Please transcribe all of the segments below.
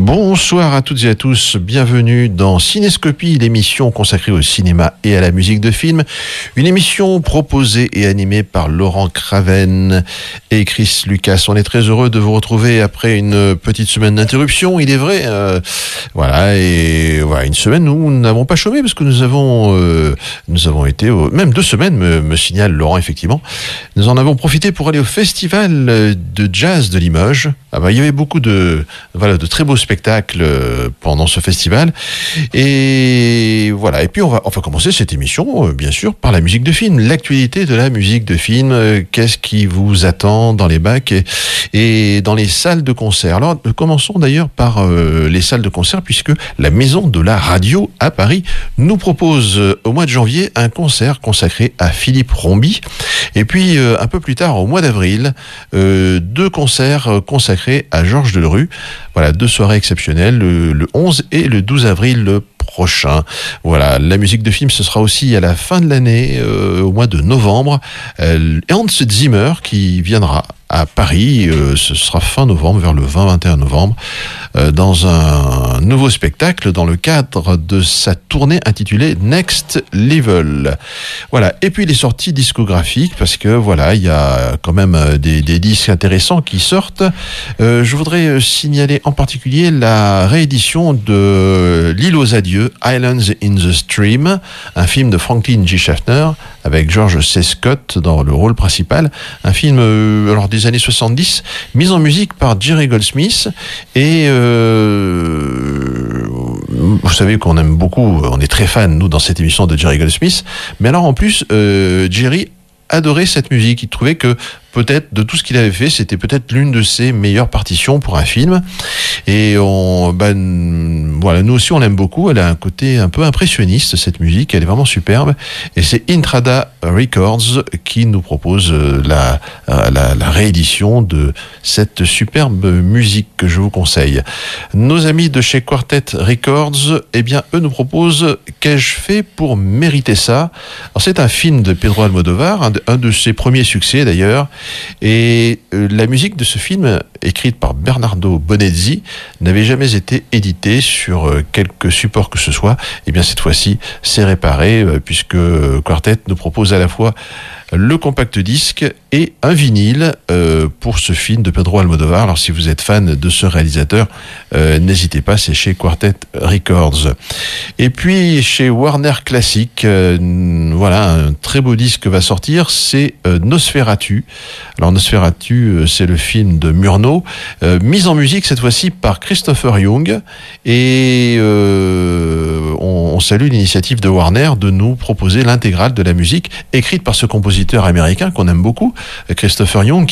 Bonsoir à toutes et à tous, bienvenue dans Cinéscopie, l'émission consacrée au cinéma et à la musique de film. Une émission proposée et animée par Laurent Craven et Chris Lucas. On est très heureux de vous retrouver après une petite semaine d'interruption, il est vrai. Une semaine où nous n'avons pas chômé parce que nous avons été, même 2 semaines, me signale Laurent effectivement. Nous en avons profité pour aller au festival de jazz de Limoges. Il y avait beaucoup de très beaux spectacles pendant ce festival. Et voilà. Et puis on va commencer cette émission, bien sûr, par la musique de film. L'actualité de la musique de film. Qu'est-ce qui vous attend dans les bacs et dans les salles de concert. Alors, commençons d'ailleurs par les salles de concert, puisque la Maison de la Radio à Paris nous propose au mois de janvier un concert consacré à Philippe Rombi. Et puis, un peu plus tard, au mois d'avril, 2 concerts consacrés à Georges Delerue. Voilà, 2 soirées exceptionnelles, le 11 et le 12 avril prochain. Voilà, la musique de film, ce sera aussi à la fin de l'année, au mois de novembre. Hans Zimmer qui viendra à Paris, ce sera fin novembre, vers le 20-21 novembre, dans un nouveau spectacle dans le cadre de sa tournée intitulée Next Level. Voilà, et puis les sorties discographiques, parce que voilà, il y a quand même des disques intéressants qui sortent. Je voudrais signaler en particulier la réédition de L'île aux adieux, Islands in the Stream, un film de Franklin G. Schaffner avec George C. Scott dans le rôle principal, un film des années 70, mis en musique par Jerry Goldsmith. Et vous savez qu'on aime beaucoup, on est très fan, nous, dans cette émission, de Jerry Goldsmith. Mais alors, en plus, Jerry adorait cette musique. Il trouvait que peut-être, de tout ce qu'il avait fait, c'était peut-être l'une de ses meilleures partitions pour un film. Et nous aussi, on l'aime beaucoup. Elle a un côté un peu impressionniste, cette musique. Elle est vraiment superbe. Et c'est Intrada Records qui nous propose la réédition de cette superbe musique que je vous conseille. Nos amis de chez Quartet Records, eux nous proposent Qu'ai-je fait pour mériter ça? Alors, c'est un film de Pedro Almodovar, un de ses premiers succès d'ailleurs. Et la musique de ce film, écrite par Bernardo Bonezzi, n'avait jamais été éditée sur quelque support que ce soit. Et bien cette fois-ci, c'est réparé, puisque Quartet nous propose à la fois le compact disque et un vinyle pour ce film de Pedro Almodovar. Alors si vous êtes fan de ce réalisateur, n'hésitez pas, c'est chez Quartet Records. Et puis chez Warner Classic, un très beau disque va sortir, c'est Nosferatu. Alors Nosferatu, c'est le film de Murnau, mis en musique cette fois-ci par Christopher Young. Et on salue l'initiative de Warner de nous proposer l'intégrale de la musique écrite par ce compositeur américain qu'on aime beaucoup, Christopher Young,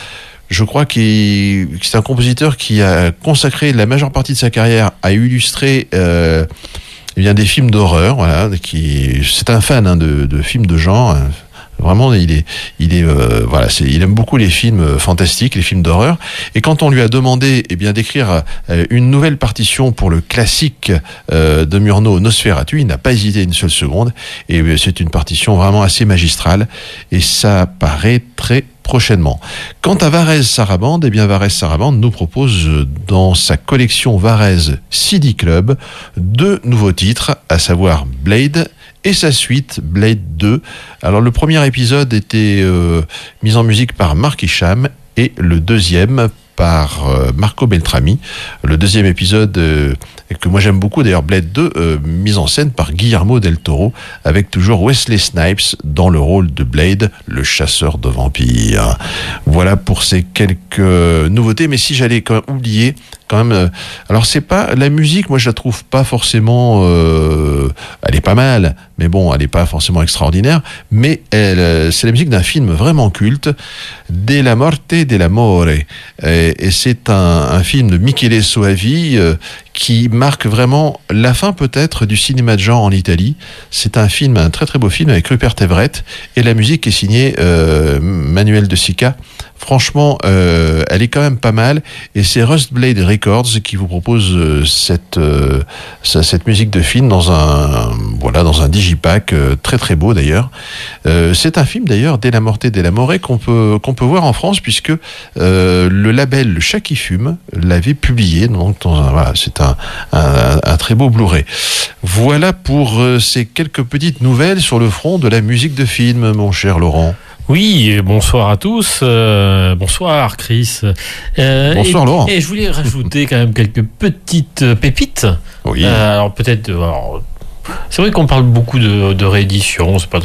c'est un compositeur qui a consacré la majeure partie de sa carrière à illustrer des films d'horreur. Voilà, c'est un fan de films de genre. Vraiment, il aime beaucoup les films fantastiques, les films d'horreur. Et quand on lui a demandé, d'écrire une nouvelle partition pour le classique de Murnau, Nosferatu, il n'a pas hésité une seule seconde. Et c'est une partition vraiment assez magistrale. Et ça paraît très prochainement. Quant à Varèse Sarabande, Varèse Sarabande nous propose dans sa collection Varèse CD Club 2 nouveaux titres, à savoir Blade et sa suite Blade 2. Alors le premier épisode était mis en musique par Mark Isham et le deuxième par Marco Beltrami. Le deuxième épisode, que moi j'aime beaucoup d'ailleurs, Blade 2, mise en scène par Guillermo del Toro, avec toujours Wesley Snipes dans le rôle de Blade, le chasseur de vampires. Voilà pour ces quelques nouveautés, mais si j'allais quand même oublier, alors c'est pas la musique, moi je la trouve pas forcément, elle est pas mal, mais bon, elle est pas forcément extraordinaire, mais c'est la musique d'un film vraiment culte, Della Morte dell'Amore, et c'est un film de Michele Soavi qui marque vraiment la fin peut-être du cinéma de genre en Italie. C'est un très très beau film avec Rupert Everett, et la musique est signée Manuel de Sica. Franchement, elle est quand même pas mal, et c'est Rust Blade Records qui vous propose cette musique de film dans voilà, dans un digipack très très beau d'ailleurs. C'est un film d'ailleurs, Della Morte Della More, qu'on peut voir en France, puisque le label Le Chat qui fume l'avait publié. Donc voilà, c'est un très beau Blu-ray. Voilà pour ces quelques petites nouvelles sur le front de la musique de film, mon cher Laurent. Oui, bonsoir à tous. Bonsoir Chris. Bonsoir Laurent. Et je voulais rajouter quand même quelques petites pépites. Oui. Alors peut-être... c'est vrai qu'on parle beaucoup de réédition. C'est pas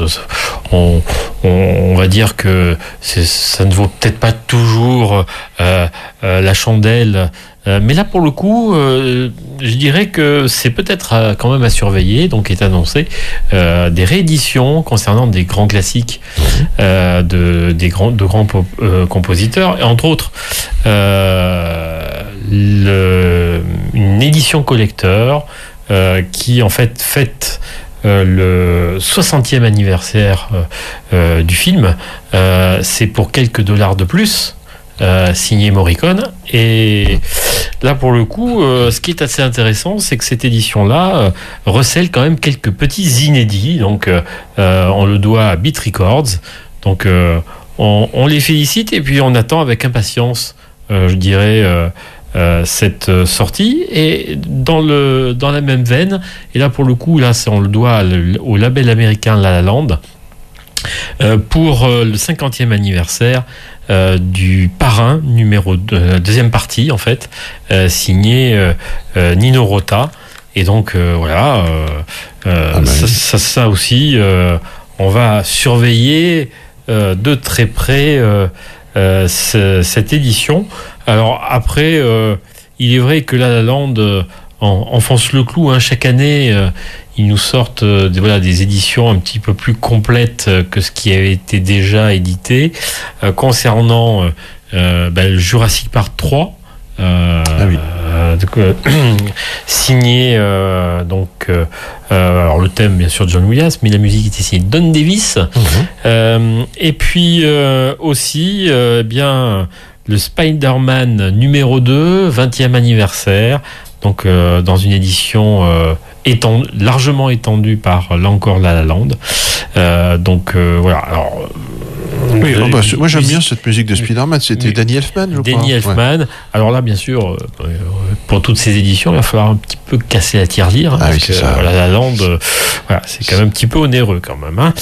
on va dire que ça ne vaut peut-être pas toujours la chandelle. Mais là, pour le coup, je dirais que c'est peut-être quand même à surveiller. Donc, est annoncé des rééditions concernant des grands classiques de grands compositeurs, et entre autres une édition collector qui en fait fête le 60e anniversaire du film. C'est pour quelques dollars de plus. Signé Morricone. Et là, pour le coup, ce qui est assez intéressant, c'est que cette édition-là recèle quand même quelques petits inédits. Donc, on le doit à Beat Records. Donc, on les félicite et puis on attend avec impatience, je dirais, cette sortie. Et dans la même veine, et là, pour le coup, là, on le doit au label américain La La Land. Pour le 50e anniversaire du Parrain numéro 2, deuxième partie en fait, signé Nino Rota. Et donc voilà, ça aussi, on va surveiller de très près cette édition. Alors après, il est vrai que La La Land enfonce le clou, hein, chaque année. Ils nous sortent des éditions un petit peu plus complètes que ce qui avait été déjà édité. Concernant le Jurassic Park 3, signé alors le thème bien sûr John Williams, mais la musique était signée Don Davis. Et puis aussi le Spider-Man numéro 2, 20e anniversaire. Donc dans une édition largement étendue par là encore La La Land. Voilà. Alors, moi j'aime bien cette musique de Spider-Man. C'était Danny Elfman, je crois. Danny Elfman. Ouais. Alors là, bien sûr, pour toutes ces éditions, il va falloir un petit peu casser la tirelire, parce que La La Land, c'est quand même un petit peu onéreux quand même. Hein.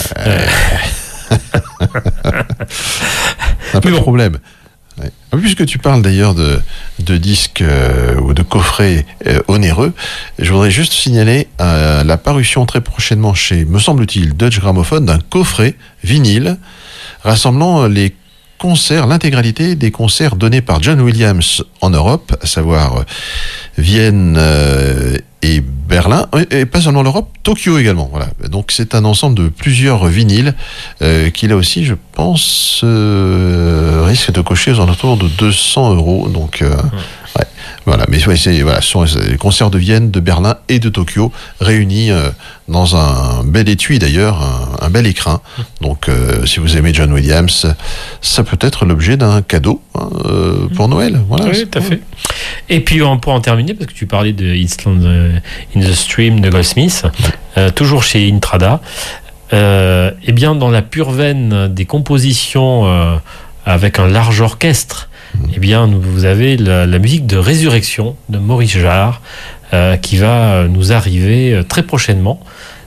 Un peu de problème. Ouais. Puisque tu parles d'ailleurs de disques ou de coffrets onéreux, je voudrais juste signaler la parution très prochainement chez, me semble-t-il, Deutsche Grammophon, d'un coffret vinyle rassemblant l'intégralité des concerts donnés par John Williams en Europe, à savoir Vienne et Berlin, et pas seulement l'Europe, Tokyo également. Voilà. Donc c'est un ensemble de plusieurs vinyles qui là aussi, je pense, risque de cocher aux alentours de 200 €. Donc ouais. Voilà, mais ce sont les concerts de Vienne, de Berlin et de Tokyo réunis dans un bel étui d'ailleurs, un bel écrin. Donc, si vous aimez John Williams, ça peut être l'objet d'un cadeau pour Noël. Voilà, oui, tout à fait. Et puis, pour en terminer, parce que tu parlais de Island in the Stream de Goldsmith, toujours chez Intrada, bien dans la pure veine des compositions avec un large orchestre, vous avez la musique de Résurrection de Maurice Jarre qui va nous arriver très prochainement.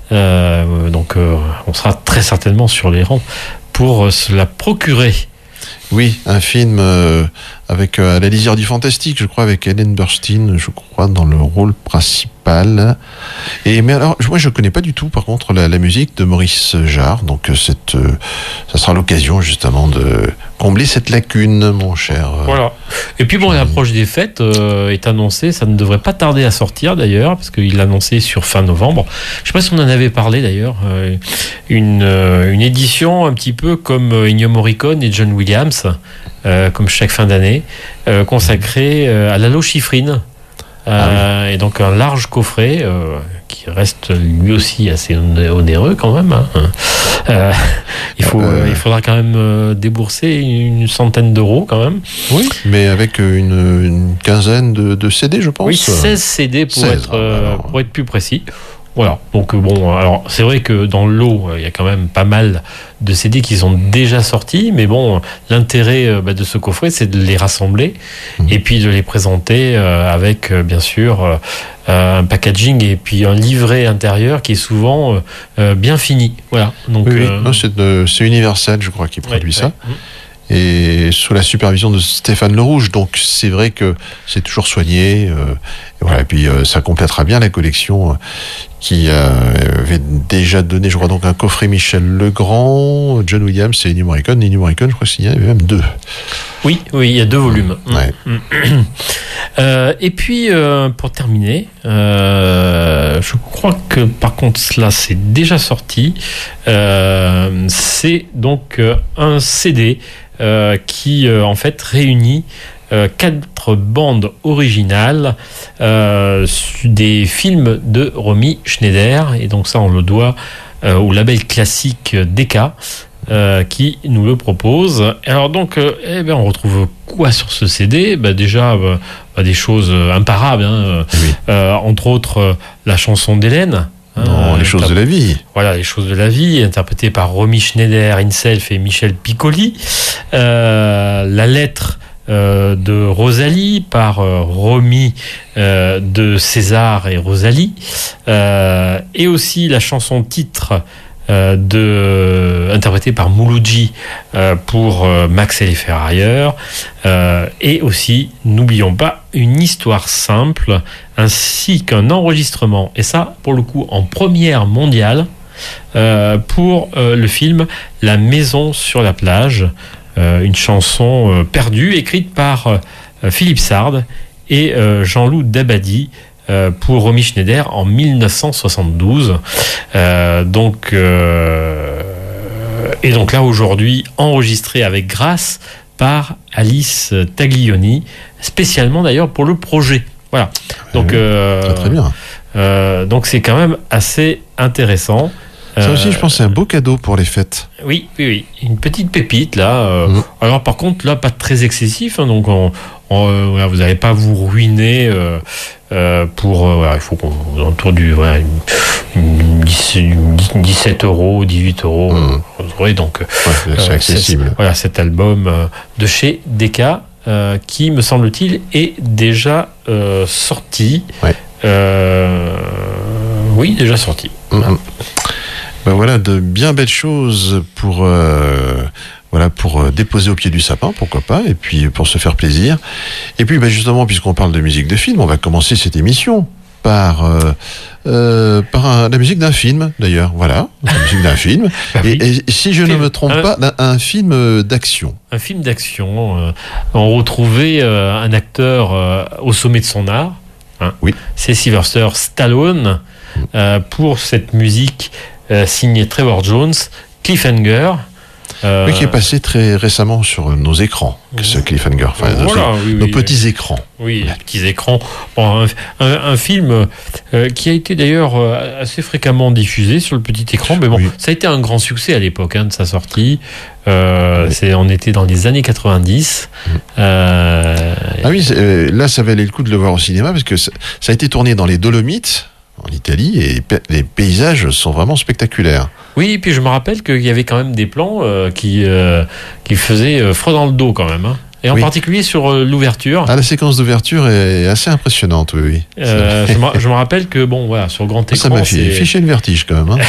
On sera très certainement sur les rangs pour se la procurer. Oui, un film avec à la lisière du fantastique, je crois, avec Ellen Burstyn, je crois, dans le rôle principal. Mais alors, moi, je connais pas du tout, par contre, la musique de Maurice Jarre. Donc, ça sera l'occasion, justement, de combler cette lacune, mon cher. Voilà. Et puis, l'approche des fêtes est annoncée. Ça ne devrait pas tarder à sortir, d'ailleurs, parce qu'il l'a annoncé sur fin novembre. Je sais pas si on en avait parlé, d'ailleurs. Une édition un petit peu comme Ennio Morricone et John Williams, comme chaque fin d'année, consacrée à Lalo Schifrin. Et donc un large coffret qui reste lui aussi assez onéreux quand même. Il faudra quand même débourser une centaine d'euros quand même. Oui, mais avec une quinzaine de CD, je pense. Oui, 16 CD pour être plus précis. Voilà. Donc bon, alors c'est vrai que dans le lot, il y a quand même pas mal de CD qui sont déjà sortis, mais bon, l'intérêt de ce coffret, c'est de les rassembler et puis de les présenter avec bien sûr un packaging et puis un livret intérieur qui est souvent bien fini. Voilà. Donc oui. Non, c'est Universal, je crois, qui produit ça. Et sous la supervision de Stéphane Le Rouge. Donc c'est vrai que c'est toujours soigné. Et voilà. Et puis ça complètera bien la collection qui avait déjà donné, je crois, donc un coffret Michel Legrand, John Williams et Ennio Morricone. Ennio Morricone, je crois qu'il y en avait même 2. Oui, il y a 2 volumes. Ouais. Et puis, pour terminer, je crois que par contre, cela c'est déjà sorti. C'est donc un CD qui en fait réunit 4 bandes originales des films de Romy Schneider, et donc ça on le doit au label classique Decca qui nous le propose. Alors donc on retrouve quoi sur ce CD? Déjà des choses imparables, entre autres la chanson d'Hélène. Les choses de la vie. Voilà, les choses de la vie, interprétée par Romy Schneider himself et Michel Piccoli. La lettre de Rosalie par Romy de César et Rosalie. Et aussi la chanson titre interprétée par Mouloudji pour Max et les Ferrailleurs, et aussi, n'oublions pas, une histoire simple, ainsi qu'un enregistrement, et ça pour le coup en première mondiale, pour le film La Maison sur la plage, une chanson perdue écrite par Philippe Sard et Jean-Loup Dabadi pour Romy Schneider en 1972. Et donc là aujourd'hui enregistré avec grâce par Alice Taglioni, spécialement d'ailleurs pour le projet. Voilà. Donc très bien. Donc c'est quand même assez intéressant. Ça aussi, je pense, c'est un beau cadeau pour les fêtes. Oui. Une petite pépite, là. Alors, par contre, là, pas très excessif. Donc, vous n'allez pas vous ruiner pour... il faut qu'on... autour du... 17 €, 18 €. Donc, c'est accessible. Cet album de chez Decca, qui, me semble-t-il, est déjà sorti. Ouais. Oui, déjà sorti. Voilà de bien belles choses pour déposer au pied du sapin, pourquoi pas, et puis pour se faire plaisir. Et puis justement, puisqu'on parle de musique de film, on va commencer cette émission par la musique d'un film, d'ailleurs. Voilà, la musique d'un film. Et si je ne me trompe pas, un film d'action. Un film d'action. On retrouvait un acteur au sommet de son art. Oui. C'est Sylvester Stallone pour cette musique signé Trevor Jones, Cliffhanger. Qui est passé très récemment sur nos écrans, ce Cliffhanger, nos petits écrans. Oui, les petits écrans. Bon, un film qui a été d'ailleurs assez fréquemment diffusé sur le petit écran, mais bon, ça a été un grand succès à l'époque de sa sortie. On était dans les années 90. Là, ça valait le coup de le voir au cinéma, parce que ça a été tourné dans les Dolomites, en Italie, et les paysages sont vraiment spectaculaires. Oui, et puis je me rappelle qu'il y avait quand même des plans qui faisaient froid dans le dos quand même. Et en particulier sur l'ouverture. La séquence d'ouverture est assez impressionnante, oui. Je me rappelle que, sur grand écran... Ça m'a fiché le vertige quand même.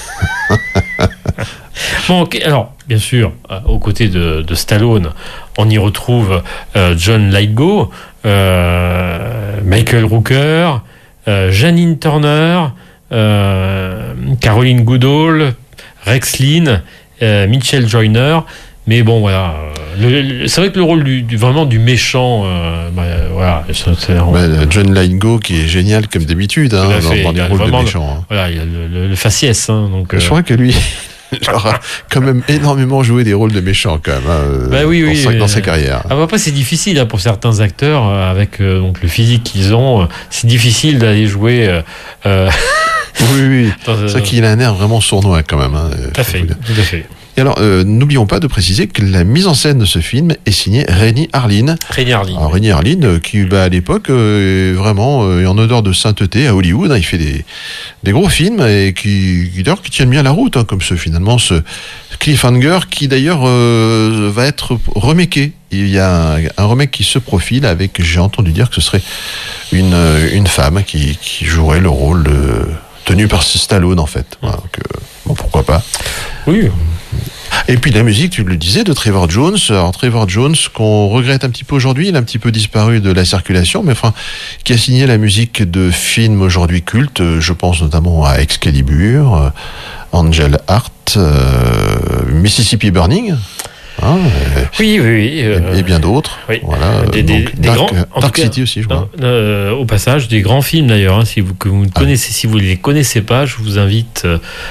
Bon, alors, bien sûr, aux côtés de Stallone, on y retrouve John Lithgow, Michael Rooker, Janine Turner, Caroline Goodall, Rex Linn, Mitchell Joyner. Mais bon, voilà. C'est vrai que le rôle du méchant, John Lithgow qui est génial comme d'habitude dans les rôles de méchant. Voilà, il y a le faciès. Donc, je crois que lui, il aura quand même énormément joué des rôles de méchants quand même. Dans sa carrière. Après, c'est difficile pour certains acteurs avec donc le physique qu'ils ont. C'est difficile d'aller jouer. Oui. C'est vrai qu'il a un air vraiment sournois quand même. Tout à fait. Et alors, n'oublions pas de préciser que la mise en scène de ce film est signée Renny Harlin. Renny Harlin. Alors, Renny Harlin, qui à l'époque est vraiment est en odeur de sainteté à Hollywood. Hein, il fait des gros films et qui tiennent bien la route, hein, comme finalement ce Cliffhanger, qui d'ailleurs va être remaké. Il y a un remake qui se profile avec, j'ai entendu dire que ce serait une femme qui jouerait le rôle tenu par Stallone en fait. Voilà, donc, bon, pourquoi pas. Oui. Et puis la musique, tu le disais, de Trevor Jones. Alors Trevor Jones, qu'on regrette un petit peu aujourd'hui, il a un petit peu disparu de la circulation, mais enfin, qui a signé la musique de films aujourd'hui cultes. Je pense notamment à Excalibur, Angel Heart, Mississippi Burning. Hein, oui. Et bien d'autres. Oui. Voilà. Dark City aussi, je crois. Au passage, des grands films d'ailleurs, hein, que vous connaissez, si vous ne les connaissez pas, je vous invite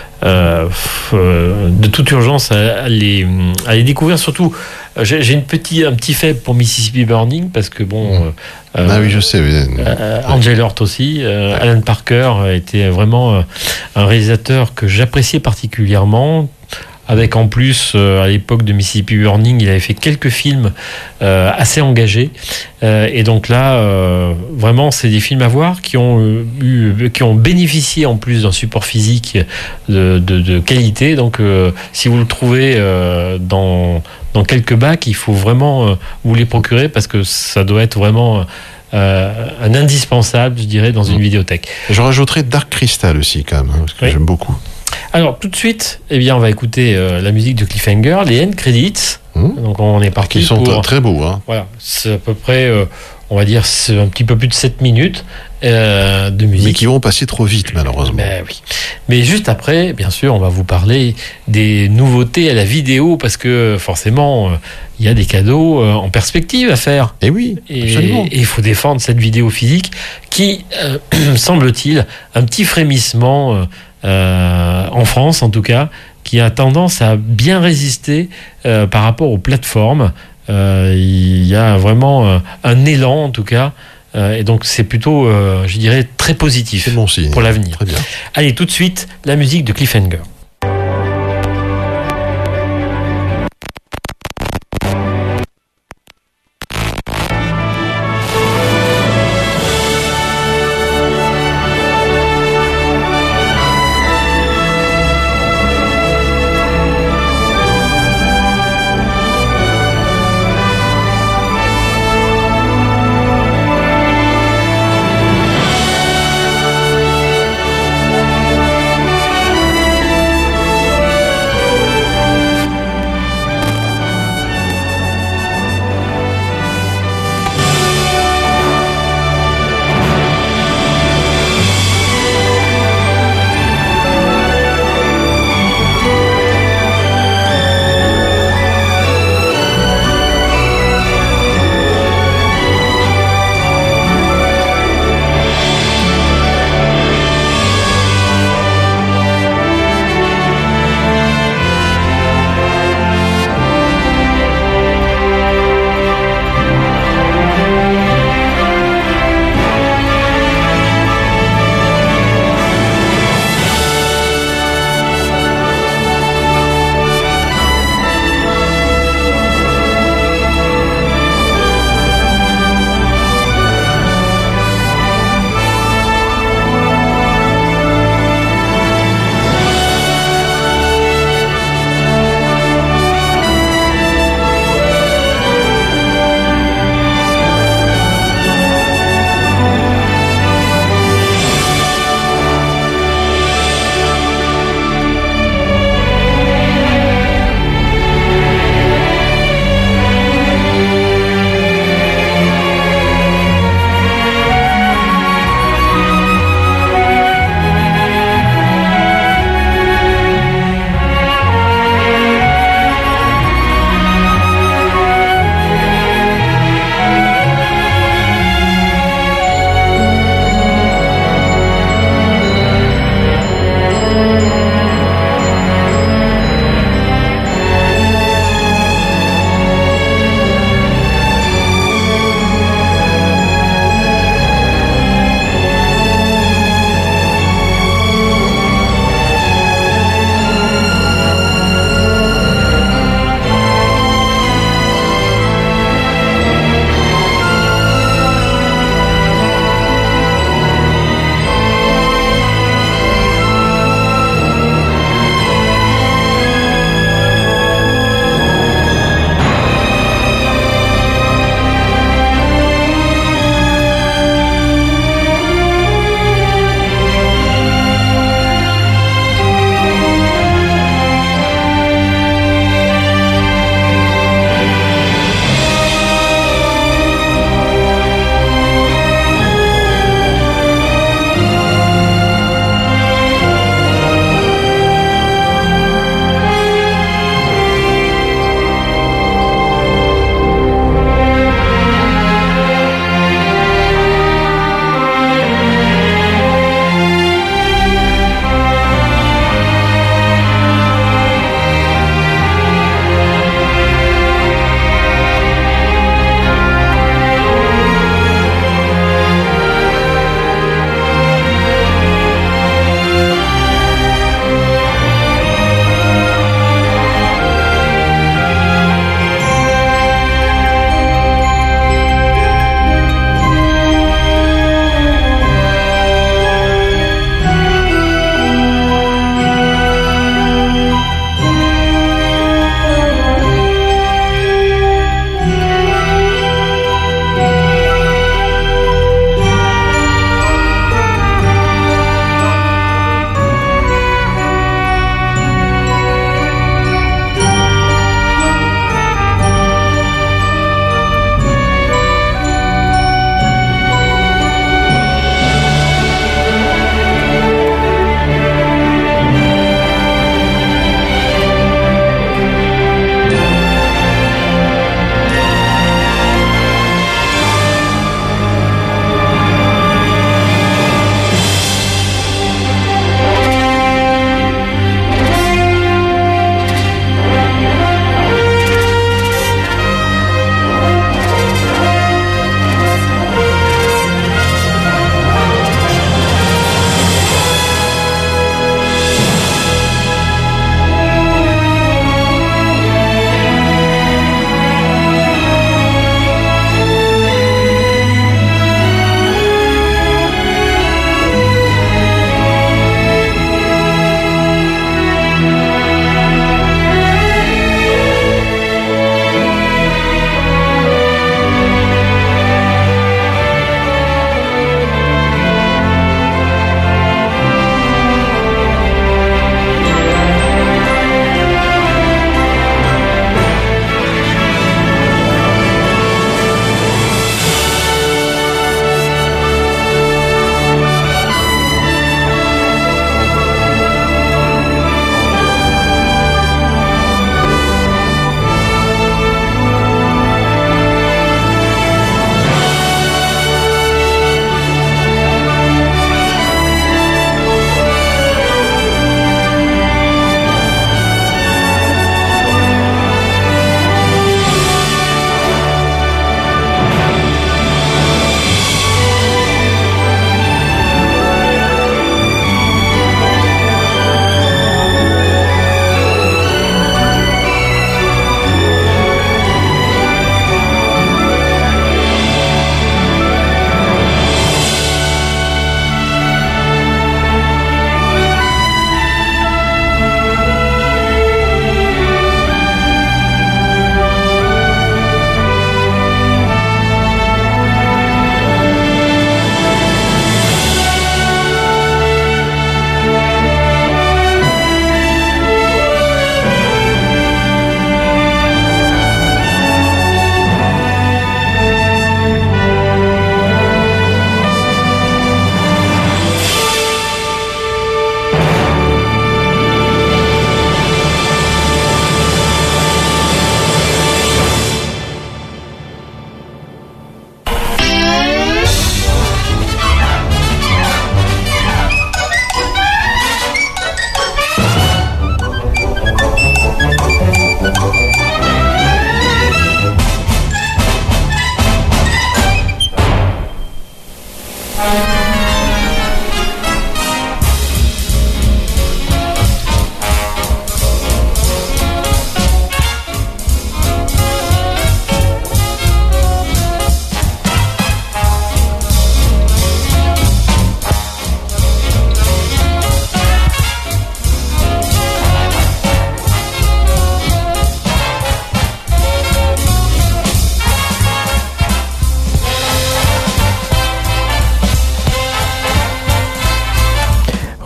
de toute urgence à les découvrir. Surtout, j'ai un petit faible pour Mississippi Burning parce que bon. Oui, je sais. Angel Heart aussi. Alan Parker était vraiment un réalisateur que j'appréciais particulièrement. Avec en plus, à l'époque de Mississippi Burning, il avait fait quelques films assez engagés. Et donc là, vraiment, c'est des films à voir qui ont bénéficié en plus d'un support physique de qualité. Donc, si vous le trouvez dans quelques bacs, il faut vraiment vous les procurer parce que ça doit être vraiment un indispensable, je dirais, dans une vidéothèque. Je rajouterais Dark Crystal aussi, quand même, parce que j'aime beaucoup. Alors, tout de suite, on va écouter la musique de Cliffhanger, les end credits. Donc, on est parti qui sont très beaux. Hein. Voilà, c'est à peu près, on va dire, c'est un petit peu plus de 7 minutes de musique. Mais qui vont passer trop vite, malheureusement. Oui. Mais juste après, bien sûr, on va vous parler des nouveautés à la vidéo, parce que forcément, il y a des cadeaux en perspective à faire. Et oui, absolument. Et il faut défendre cette vidéo physique qui, semble-t-il, un petit frémissement... en France en tout cas, qui a tendance à bien résister par rapport aux plateformes. Il y a vraiment un élan en tout cas, et donc c'est plutôt, je dirais, très positif. C'est bon signe pour l'avenir. Très bien. Allez, tout de suite, la musique de Cliffhanger.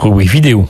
rubrique vidéo.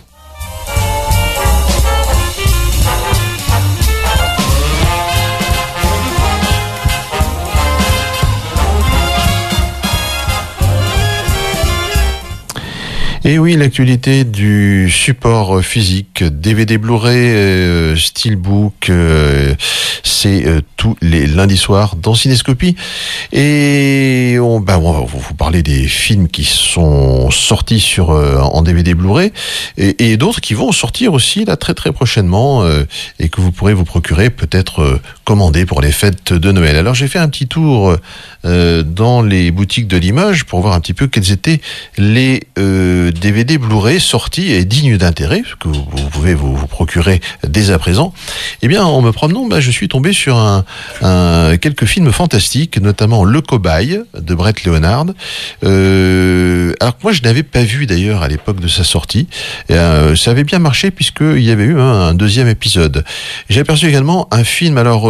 Et oui, l'actualité du support physique, DVD Blu-ray, Steelbook, c'est tous les lundis soirs dans Cinéscopie. Et on va vous parler des films qui sont sortis en DVD Blu-ray et d'autres qui vont sortir aussi là très très prochainement et que vous pourrez vous procurer, peut-être commander pour les fêtes de Noël. Alors j'ai fait un petit tour dans les boutiques de Limoges pour voir un petit peu quels étaient les DVD Blu-ray sortis et dignes d'intérêt, que vous pouvez vous procurer dès à présent. Eh bien, en me promenant, je suis tombé sur quelques films fantastiques, notamment Le Cobaye de Brett Leonard. Alors que moi, je n'avais pas vu d'ailleurs à l'époque de sa sortie. Ça avait bien marché puisqu'il y avait eu un deuxième épisode. J'ai aperçu également un film, alors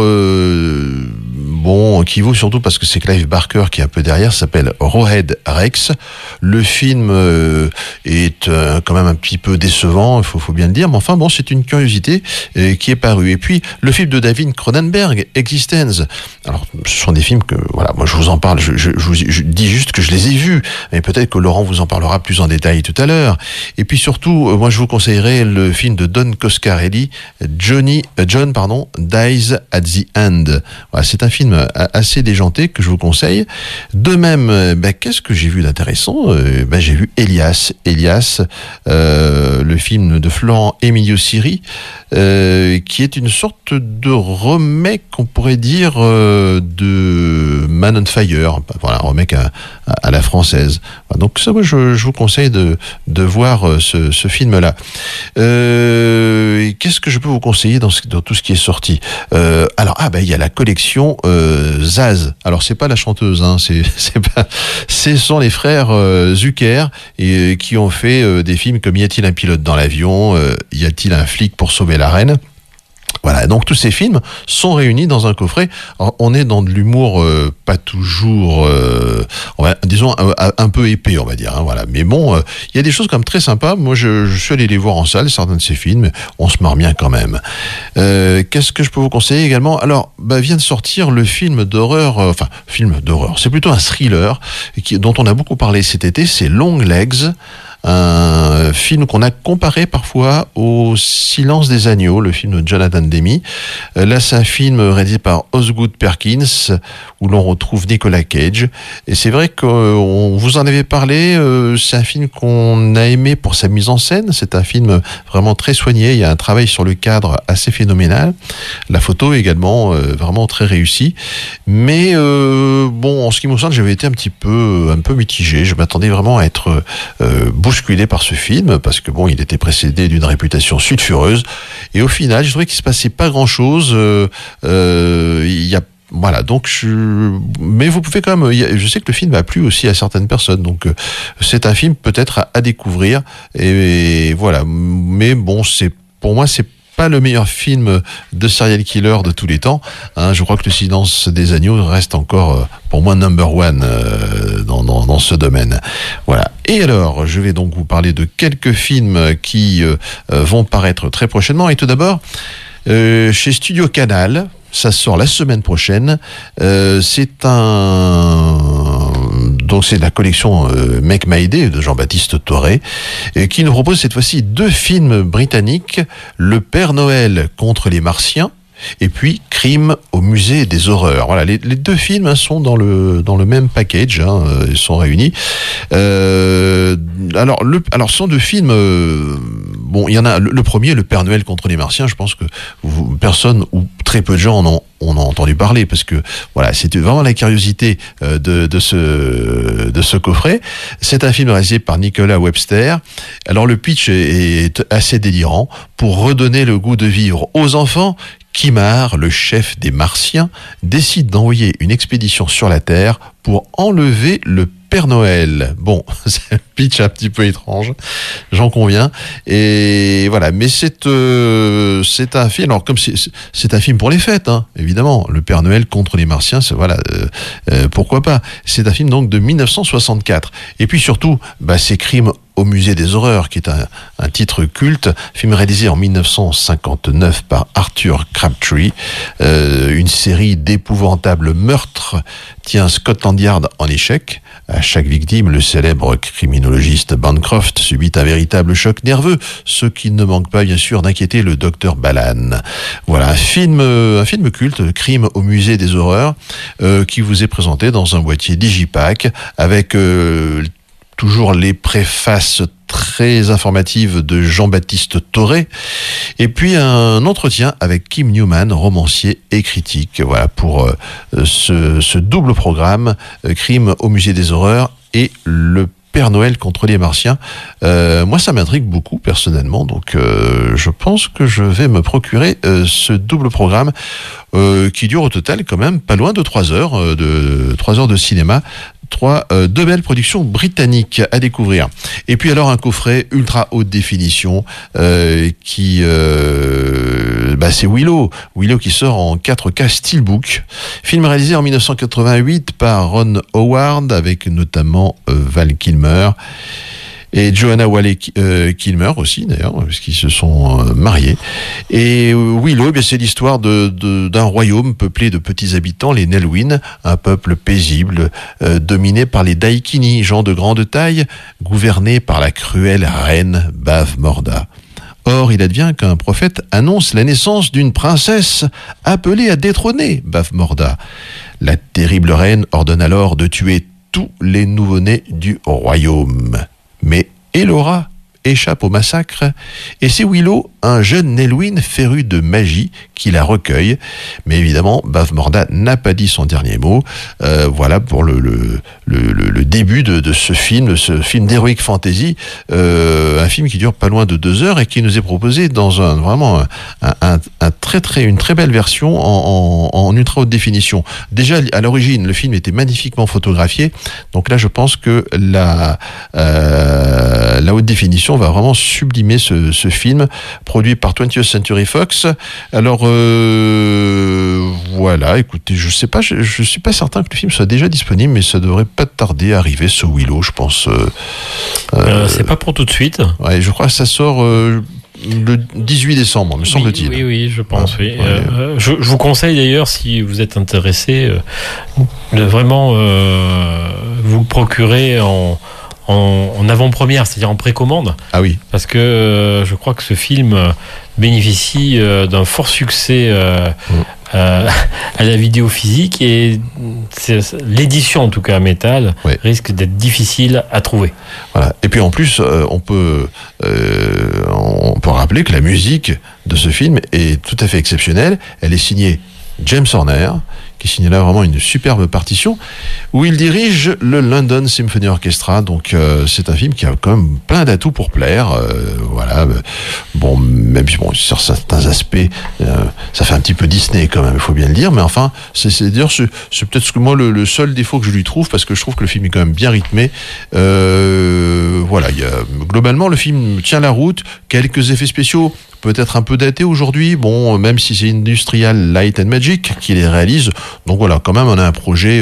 qui vaut surtout parce que c'est Clive Barker qui est un peu derrière, s'appelle Rawhead Rex. Le film est quand même un petit peu décevant, il faut bien le dire, mais enfin bon, c'est une curiosité qui est parue. Et puis le film de David Cronenberg, Existence. Alors ce sont des films que moi je vous en parle, je dis juste que je les ai vus, mais peut-être que Laurent vous en parlera plus en détail tout à l'heure. Et puis surtout, moi je vous conseillerais le film de Don Coscarelli, John Dies at the End. Voilà, c'est un film assez déjanté que je vous conseille. De même, qu'est-ce que j'ai vu d'intéressant? J'ai vu Elias, le film de Florent Emilio Siri, qui est une sorte de remake, on pourrait dire, de Man on Fire. Voilà, un remake à la française. Donc ça, moi, je vous conseille de voir ce film-là. Qu'est-ce que je peux vous conseiller dans tout ce qui est sorti? Il y a la collection Zaz. Alors c'est pas la chanteuse, hein, ce sont les frères Zucker et qui ont fait des films comme Y a-t-il un pilote dans l'avion, Y a-t-il un flic pour sauver la reine? Voilà, donc tous ces films sont réunis dans un coffret. Alors, on est dans de l'humour pas toujours, disons un peu épais, on va dire. Hein, voilà. Mais bon, il y a des choses comme très sympas. Moi, je suis allé les voir en salle, certains de ces films. On se marre bien quand même. Qu'est-ce que je peux vous conseiller également? Alors, vient de sortir le film d'horreur. Film d'horreur. C'est plutôt un thriller dont on a beaucoup parlé cet été. C'est Long Legs. Un film qu'on a comparé parfois au Silence des agneaux, le film de Jonathan Demme. Là, c'est un film réalisé par Osgood Perkins, où l'on retrouve Nicolas Cage. Et c'est vrai qu'on vous en avait parlé, c'est un film qu'on a aimé pour sa mise en scène. C'est un film vraiment très soigné. Il y a un travail sur le cadre assez phénoménal. La photo également vraiment très réussie. Mais en ce qui me concerne, j'avais été un peu mitigé. Je m'attendais vraiment à être bousculé par ce film parce que il était précédé d'une réputation sulfureuse et au final je trouvais qu'il se passait pas grand chose. Mais vous pouvez quand même, je sais que le film a plu aussi à certaines personnes, donc c'est un film peut-être à découvrir et voilà. Mais pour moi c'est pas le meilleur film de serial killer de tous les temps. Hein, je crois que Le Silence des agneaux reste encore, pour moi, number one dans ce domaine. Voilà. Et alors, je vais donc vous parler de quelques films qui vont paraître très prochainement. Et tout d'abord, chez Studio Canal, ça sort la semaine prochaine. C'est la collection Make My Day de Jean-Baptiste Toré, qui nous propose cette fois-ci 2 films britanniques, Le Père Noël contre les Martiens et puis Crime au musée des horreurs. Voilà, les 2 films sont dans le même package, ils sont réunis. Alors ce sont 2 films. Il y en a le premier, Le Père Noël contre les Martiens. Je pense que personne ou très peu de gens en ont entendu parler parce que voilà, c'était vraiment la curiosité de ce coffret. C'est un film réalisé par Nicolas Webster. Alors le pitch est assez délirant. Pour redonner le goût de vivre aux enfants, Kimar, le chef des Martiens, décide d'envoyer une expédition sur la Terre pour enlever le Père Noël. Bon, c'est un pitch un petit peu étrange, j'en conviens. Et voilà, mais c'est un film. Alors comme c'est un film pour les fêtes, évidemment. Le Père Noël contre les Martiens, pourquoi pas. C'est un film donc de 1964. Et puis surtout, c'est Crime au musée des horreurs, qui est un titre culte, film réalisé en 1959 par Arthur Crabtree. Une série d'épouvantables meurtres tient Scotland Yard en échec. À chaque victime, le célèbre criminologiste Bancroft subit un véritable choc nerveux, ce qui ne manque pas bien sûr d'inquiéter le docteur Balan. Voilà, un film culte, Crime au musée des horreurs, qui vous est présenté dans un boîtier Digipack avec toujours les préfaces très informatives de Jean-Baptiste Toré, et puis un entretien avec Kim Newman, romancier et critique. Voilà pour ce double programme, Crime au musée des horreurs et le Père Noël contre les Martiens. Moi, ça m'intrigue beaucoup personnellement, donc je pense que je vais me procurer ce double programme qui dure au total quand même pas loin de 3 heures, de cinéma. Deux belles productions britanniques à découvrir. Et puis alors un coffret ultra haute définition qui c'est Willow qui sort en 4K Steelbook, film réalisé en 1988 par Ron Howard avec notamment Val Kilmer et Joanna Whalley Kilmer aussi d'ailleurs, puisqu'ils se sont mariés. Et Willow, c'est l'histoire d'un royaume peuplé de petits habitants, les Nelwyn, un peuple paisible, dominé par les Daikini, gens de grande taille, gouvernés par la cruelle reine Bavmorda. Or, il advient qu'un prophète annonce la naissance d'une princesse appelée à détrôner Bavmorda. La terrible reine ordonne alors de tuer tous les nouveau-nés du royaume. Mais Elora échappe au massacre, et c'est Willow, un jeune Nelwyn féru de magie, qui la recueille. Mais évidemment, Bavmorda n'a pas dit son dernier mot. Voilà pour le début de ce film d'heroic fantasy, un film qui dure pas loin de 2 heures et qui nous est proposé dans une très belle version en ultra haute définition. Déjà à l'origine, le film était magnifiquement photographié, donc là je pense que la haute définition va vraiment sublimer ce film produit par 20th Century Fox. Alors voilà, écoutez, je sais pas, je suis pas certain que le film soit déjà disponible, mais ça devrait pas tarder à arriver, ce Willow, je pense. C'est pas pour tout de suite. Ouais, je crois que ça sort le 18 décembre, me semble-t-il. Oui, je pense, oui. Je vous conseille d'ailleurs, si vous êtes intéressé, de vraiment vous le procurer en avant-première, c'est-à-dire en précommande. Ah oui. Parce que je crois que ce film bénéficie d'un fort succès à la vidéo physique, et l'édition, en tout cas métal, risque d'être difficile à trouver. Voilà. Et puis en plus, on peut rappeler que la musique de ce film est tout à fait exceptionnelle. Elle est signée James Horner, qui signe là vraiment une superbe partition, où il dirige le London Symphony Orchestra. Donc c'est un film qui a quand même plein d'atouts pour plaire. Voilà. Bon, même si sur certains aspects, ça fait un petit peu Disney quand même, il faut bien le dire. Mais enfin, c'est peut-être moi le seul défaut que je lui trouve, parce que je trouve que le film est quand même bien rythmé. Voilà. Globalement, le film tient la route. Quelques effets spéciaux peut-être un peu daté aujourd'hui, bon, même si c'est Industrial Light and Magic qui les réalise. Donc voilà, quand même, on a un projet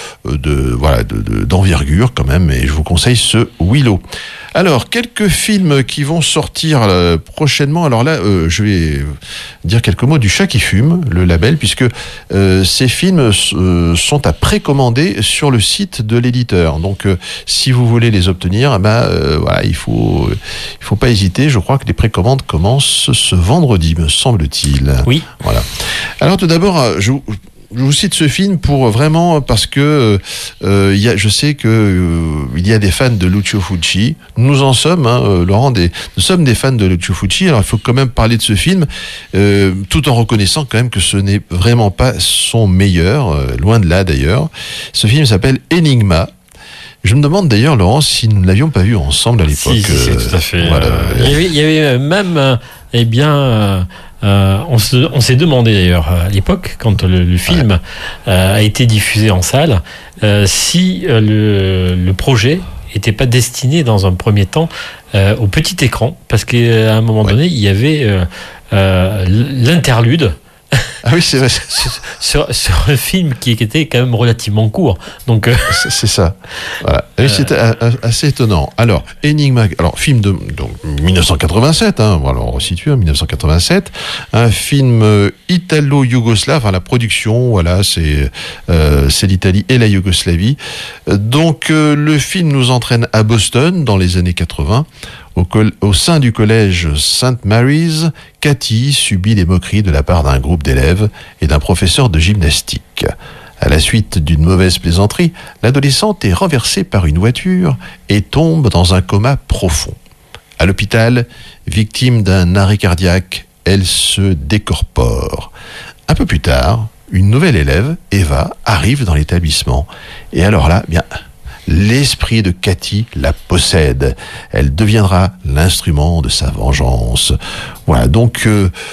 d'envergure quand même, et je vous conseille ce Willow. Alors, quelques films qui vont sortir prochainement. Alors là, je vais dire quelques mots du Chat qui fume, le label, puisque ces films sont à précommander sur le site de l'éditeur. Donc, si vous voulez les obtenir, voilà, il faut pas hésiter. Je crois que les précommandes commencent ce vendredi, me semble-t-il. Oui. Voilà. Alors, tout d'abord, je vous cite ce film parce que je sais que il y a des fans de Lucio Fulci. Nous en sommes, Laurent, nous sommes des fans de Lucio Fulci. Alors il faut quand même parler de ce film, tout en reconnaissant quand même que ce n'est vraiment pas son meilleur, loin de là d'ailleurs. Ce film s'appelle Enigma. Je me demande d'ailleurs, Laurent, si nous ne l'avions pas vu ensemble à l'époque. Si, tout à fait. Voilà. Il y avait même, on s'est demandé d'ailleurs à l'époque, quand le film a été diffusé en salle, si le projet n'était pas destiné dans un premier temps au petit écran, parce qu'à un moment donné, il y avait l'interlude Ah oui, c'est vrai. sur un film qui était quand même relativement court. Donc, c'est ça. Voilà. C'était assez étonnant. Alors, Enigma, film de donc, 1987, voilà, on resitue, 1987, un film italo-yougoslave, la production, voilà, c'est l'Italie et la Yougoslavie. Donc, le film nous entraîne à Boston dans les années 80. Au sein du collège St. Mary's, Cathy subit les moqueries de la part d'un groupe d'élèves et d'un professeur de gymnastique. À la suite d'une mauvaise plaisanterie, l'adolescente est renversée par une voiture et tombe dans un coma profond. À l'hôpital, victime d'un arrêt cardiaque, elle se décorpore. Un peu plus tard, une nouvelle élève, Eva, arrive dans l'établissement. Et alors là, l'esprit de Cathy la possède. Elle deviendra l'instrument de sa vengeance. Voilà, donc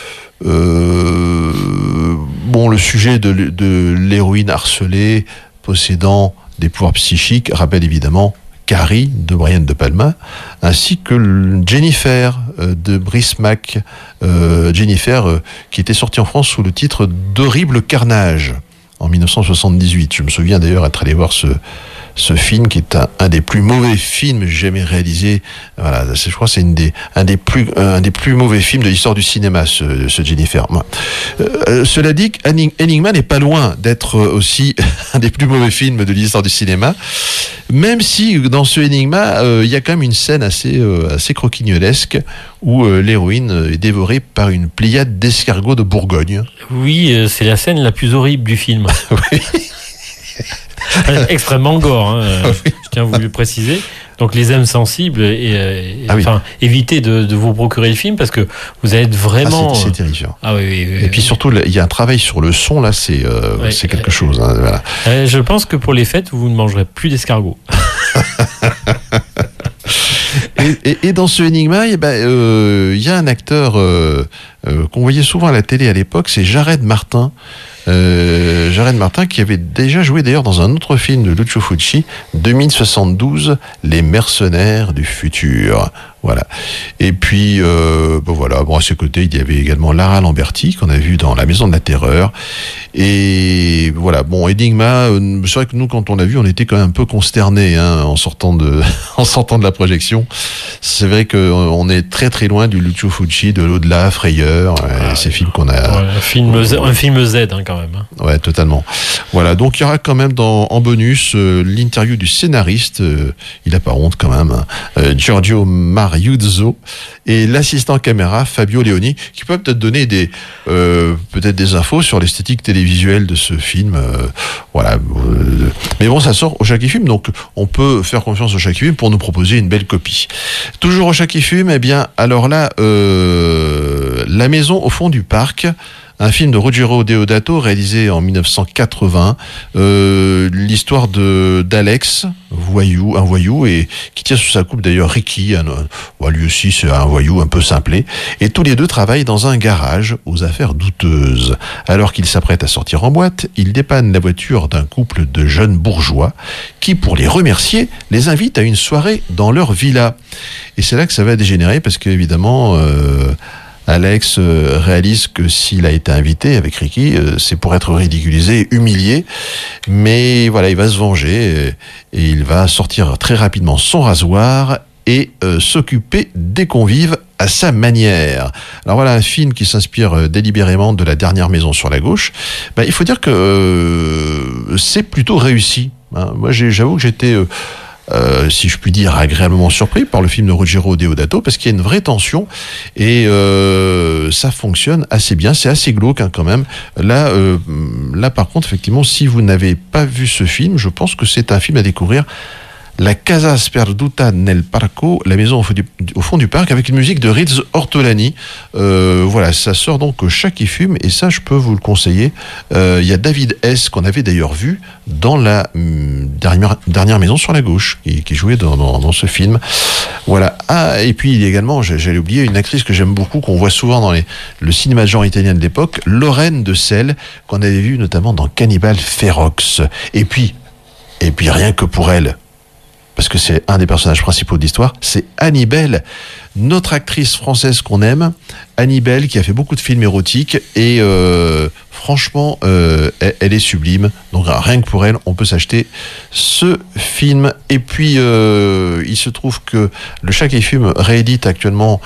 le sujet de l'héroïne harcelée possédant des pouvoirs psychiques rappelle évidemment Carrie de Brian De Palma, ainsi que Jennifer de Brice Mac, Jennifer qui était sortie en France sous le titre d'Horrible Carnage en 1978. Je me souviens d'ailleurs être allé voir ce film qui est un des plus mauvais films jamais réalisés. Voilà, je crois que c'est un des plus mauvais films de l'histoire du cinéma, ce Jennifer. Cela dit, Enigma n'est pas loin d'être aussi un des plus mauvais films de l'histoire du cinéma, même si dans ce Enigma, il y a quand même une scène assez croquignolesque où l'héroïne est dévorée par une pléiade d'escargots de Bourgogne. Oui, c'est la scène la plus horrible du film. Oui. Extrêmement gore, je tiens à vous le préciser. Donc les âmes sensibles, évitez de vous procurer le film parce que vous allez être vraiment... c'est terrifiant. Ah oui. Et puis surtout, il y a un travail sur le son, là, c'est quelque chose. Voilà. Je pense que pour les fêtes, vous ne mangerez plus d'escargots. Et dans ce Enigma, il y a un acteur qu'on voyait souvent à la télé à l'époque, c'est Jared Martin. Jared Martin qui avait déjà joué d'ailleurs dans un autre film de Lucio Fulci, 2072, Les mercenaires du futur. Voilà. Et puis, à ses côtés, il y avait également Lara Lamberti, qu'on a vu dans La Maison de la Terreur. Et voilà, Enigma, c'est vrai que nous, quand on l'a vu, on était quand même un peu consternés, en sortant de la projection. C'est vrai qu'on est très très loin du Lucio Fulci, de l'au-delà, Frayeur, ces films qu'on a... Ouais, un film Z, quand même. Ouais, totalement. Voilà, donc il y aura quand même en bonus l'interview du scénariste, il a pas honte quand même, Giorgio Mariuzzo, et l'assistant caméra Fabio Leoni, qui peut peut-être donner peut-être des infos sur l'esthétique télévisuelle de ce film. Mais bon, ça sort au Chaque Film, donc on peut faire confiance au Chaque Film pour nous proposer une belle copie. Toujours au Chaque Film, alors là, La Maison au fond du parc, un film de Ruggero Deodato réalisé en 1980, l'histoire d'Alex, un voyou, et qui tient sous sa coupe d'ailleurs Ricky, lui aussi c'est un voyou un peu simplé, et tous les deux travaillent dans un garage aux affaires douteuses. Alors qu'ils s'apprêtent à sortir en boîte, ils dépannent la voiture d'un couple de jeunes bourgeois qui, pour les remercier, les invitent à une soirée dans leur villa. Et c'est là que ça va dégénérer parce qu'évidemment... Alex réalise que s'il a été invité avec Ricky, c'est pour être ridiculisé, humilié. Mais voilà, il va se venger et il va sortir très rapidement son rasoir et s'occuper des convives à sa manière. Alors voilà, un film qui s'inspire délibérément de La Dernière Maison sur la gauche. Il faut dire que c'est plutôt réussi. Moi, j'avoue que j'étais... si je puis dire, agréablement surpris par le film de Ruggero Deodato, parce qu'il y a une vraie tension et ça fonctionne assez bien, c'est assez glauque quand même. Là, par contre, effectivement, si vous n'avez pas vu ce film, je pense que c'est un film à découvrir. La Casa Sperduta nel Parco, La Maison au fond du parc, avec une musique de Riz Ortolani. Voilà, ça sort donc au Chaque Film, et ça, je peux vous le conseiller. Il y a David S, qu'on avait d'ailleurs vu dans la dernière Maison sur la gauche, qui jouait dans ce film. Voilà. Et puis il y a également, j'allais oublier, une actrice que j'aime beaucoup, qu'on voit souvent dans le cinéma de genre italien de l'époque, Lorraine de Selle, qu'on avait vu notamment dans Cannibal Ferox. Et puis rien que pour elle, parce que c'est un des personnages principaux de l'histoire, c'est Annie Bell, notre actrice française qu'on aime, Annie Bell, qui a fait beaucoup de films érotiques, et franchement, elle est sublime. Donc rien que pour elle, on peut s'acheter ce film. Et puis, il se trouve que le Chat qui fume réédite actuellement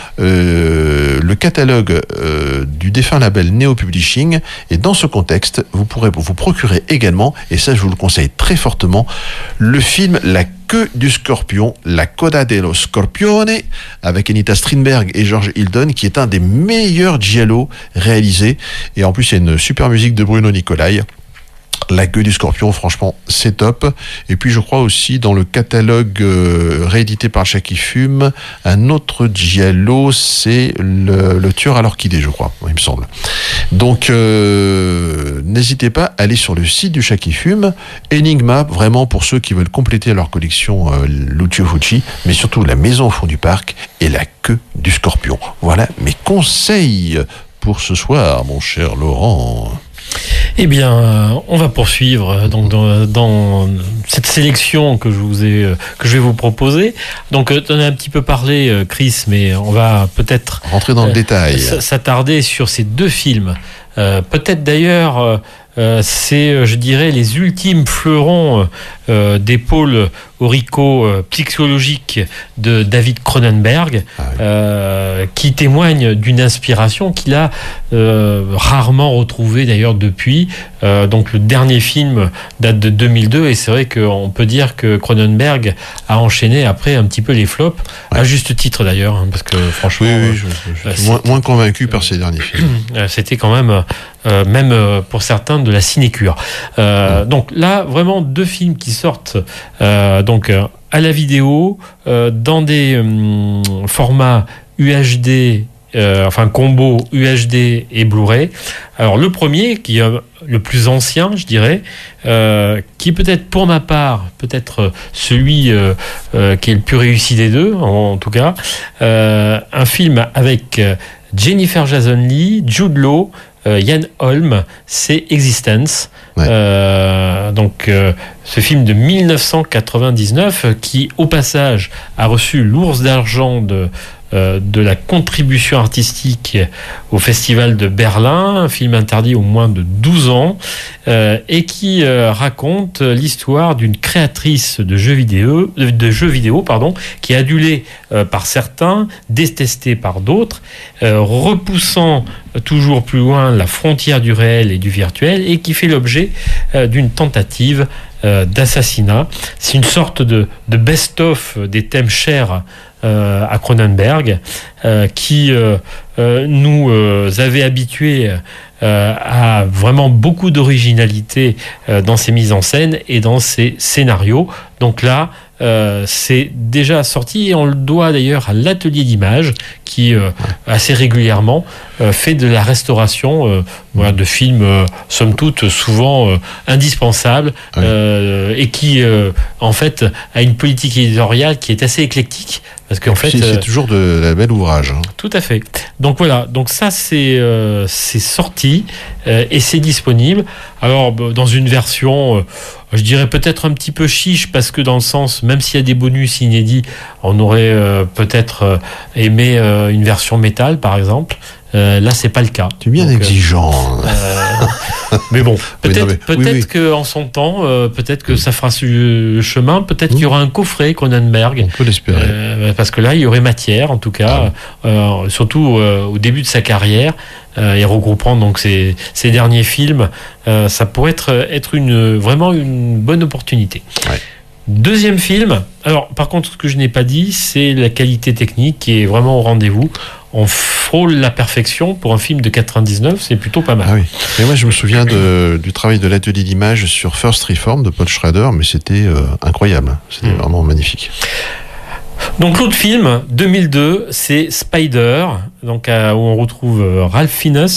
le catalogue du défunt label Neo Publishing, et dans ce contexte, vous pourrez vous procurer également, et ça je vous le conseille très fortement, le film La queue du scorpion, La coda dello scorpione, avec Anita Strindberg et George Hilton, qui est un des meilleurs giallo réalisés. Et en plus, il y a une super musique de Bruno Nicolai. La queue du scorpion, franchement, c'est top. Et puis, je crois aussi, dans le catalogue réédité par le Chat qui fume, un autre giallo, c'est le tueur à l'orchidée, je crois, il me semble. Donc, n'hésitez pas à aller sur le site du Chat qui fume. Enigma, vraiment, pour ceux qui veulent compléter leur collection Lucio Fulci, mais surtout La maison au fond du parc et La queue du scorpion. Voilà mes conseils pour ce soir, mon cher Laurent. Eh bien, on va poursuivre donc dans cette sélection que je vais vous proposer. Donc, tu en as un petit peu parlé, Chris, mais on va peut-être rentrer dans le détail, s'attarder sur ces deux films. Peut-être d'ailleurs, c'est, je dirais, les ultimes fleurons des pôles aurico-psychologiques de David Cronenberg, qui témoignent d'une inspiration qu'il a rarement retrouvée d'ailleurs depuis. Donc le dernier film date de 2002, et c'est vrai qu'on peut dire que Cronenberg a enchaîné après un petit peu les flops, à juste titre d'ailleurs, hein, parce que franchement, je suis moins convaincu par ces derniers films. C'était quand même, même pour certains, de la sinécure. Donc là, vraiment deux films qui sortent donc à la vidéo, dans des formats UHD, enfin combo UHD et Blu-ray. Alors le premier, qui est le plus ancien, je dirais, qui peut-être pour ma part, peut-être celui qui est le plus réussi des deux, en tout cas, un film avec Jennifer Jason Leigh, Jude Law, Ian Holm, c'est Existence. Donc ce film de 1999 qui au passage a reçu l'Ours d'argent de la contribution artistique au Festival de Berlin, un film interdit aux moins de 12 ans, et qui raconte l'histoire d'une créatrice de jeux vidéo, qui est adulée par certains, détestée par d'autres, repoussant toujours plus loin la frontière du réel et du virtuel, et qui fait l'objet d'une tentative d'assassinat. C'est une sorte de best-of des thèmes chers à Cronenberg, qui nous avait habitués à vraiment beaucoup d'originalité dans ses mises en scène et dans ses scénarios. Donc là, c'est déjà sorti, et on le doit d'ailleurs à l'atelier d'images qui assez régulièrement fait de la restauration de films somme toute souvent indispensables, et qui en fait a une politique éditoriale qui est assez éclectique, parce qu'en fait c'est toujours de la belle ouvrage, hein. Tout à fait. Donc voilà, donc ça c'est sorti et c'est disponible. Alors dans une version je dirais peut-être un petit peu chiche, parce que dans le sens, même s'il y a des bonus inédits, on aurait peut-être aimé une version métal par exemple. Là, c'est pas le cas. Tu es bien exigeant. Mais bon, peut-être que en son temps, peut-être que ça fera ce chemin. Peut-être qu'il y aura un coffret Cronenberg. On peut l'espérer. Parce que là, il y aurait matière, en tout cas, surtout au début de sa carrière, et regroupant donc ces derniers films, ça pourrait être vraiment une bonne opportunité. Ouais. Deuxième film. Alors, par contre, ce que je n'ai pas dit, c'est la qualité technique qui est vraiment au rendez-vous. On frôle la perfection pour un film de 99, c'est plutôt pas mal. Ah oui. Et moi, je me souviens du travail de l'atelier d'image sur First Reform de Paul Schrader, mais c'était incroyable. C'était vraiment magnifique. Donc l'autre film, 2002, c'est Spider, donc où on retrouve Ralph Fiennes,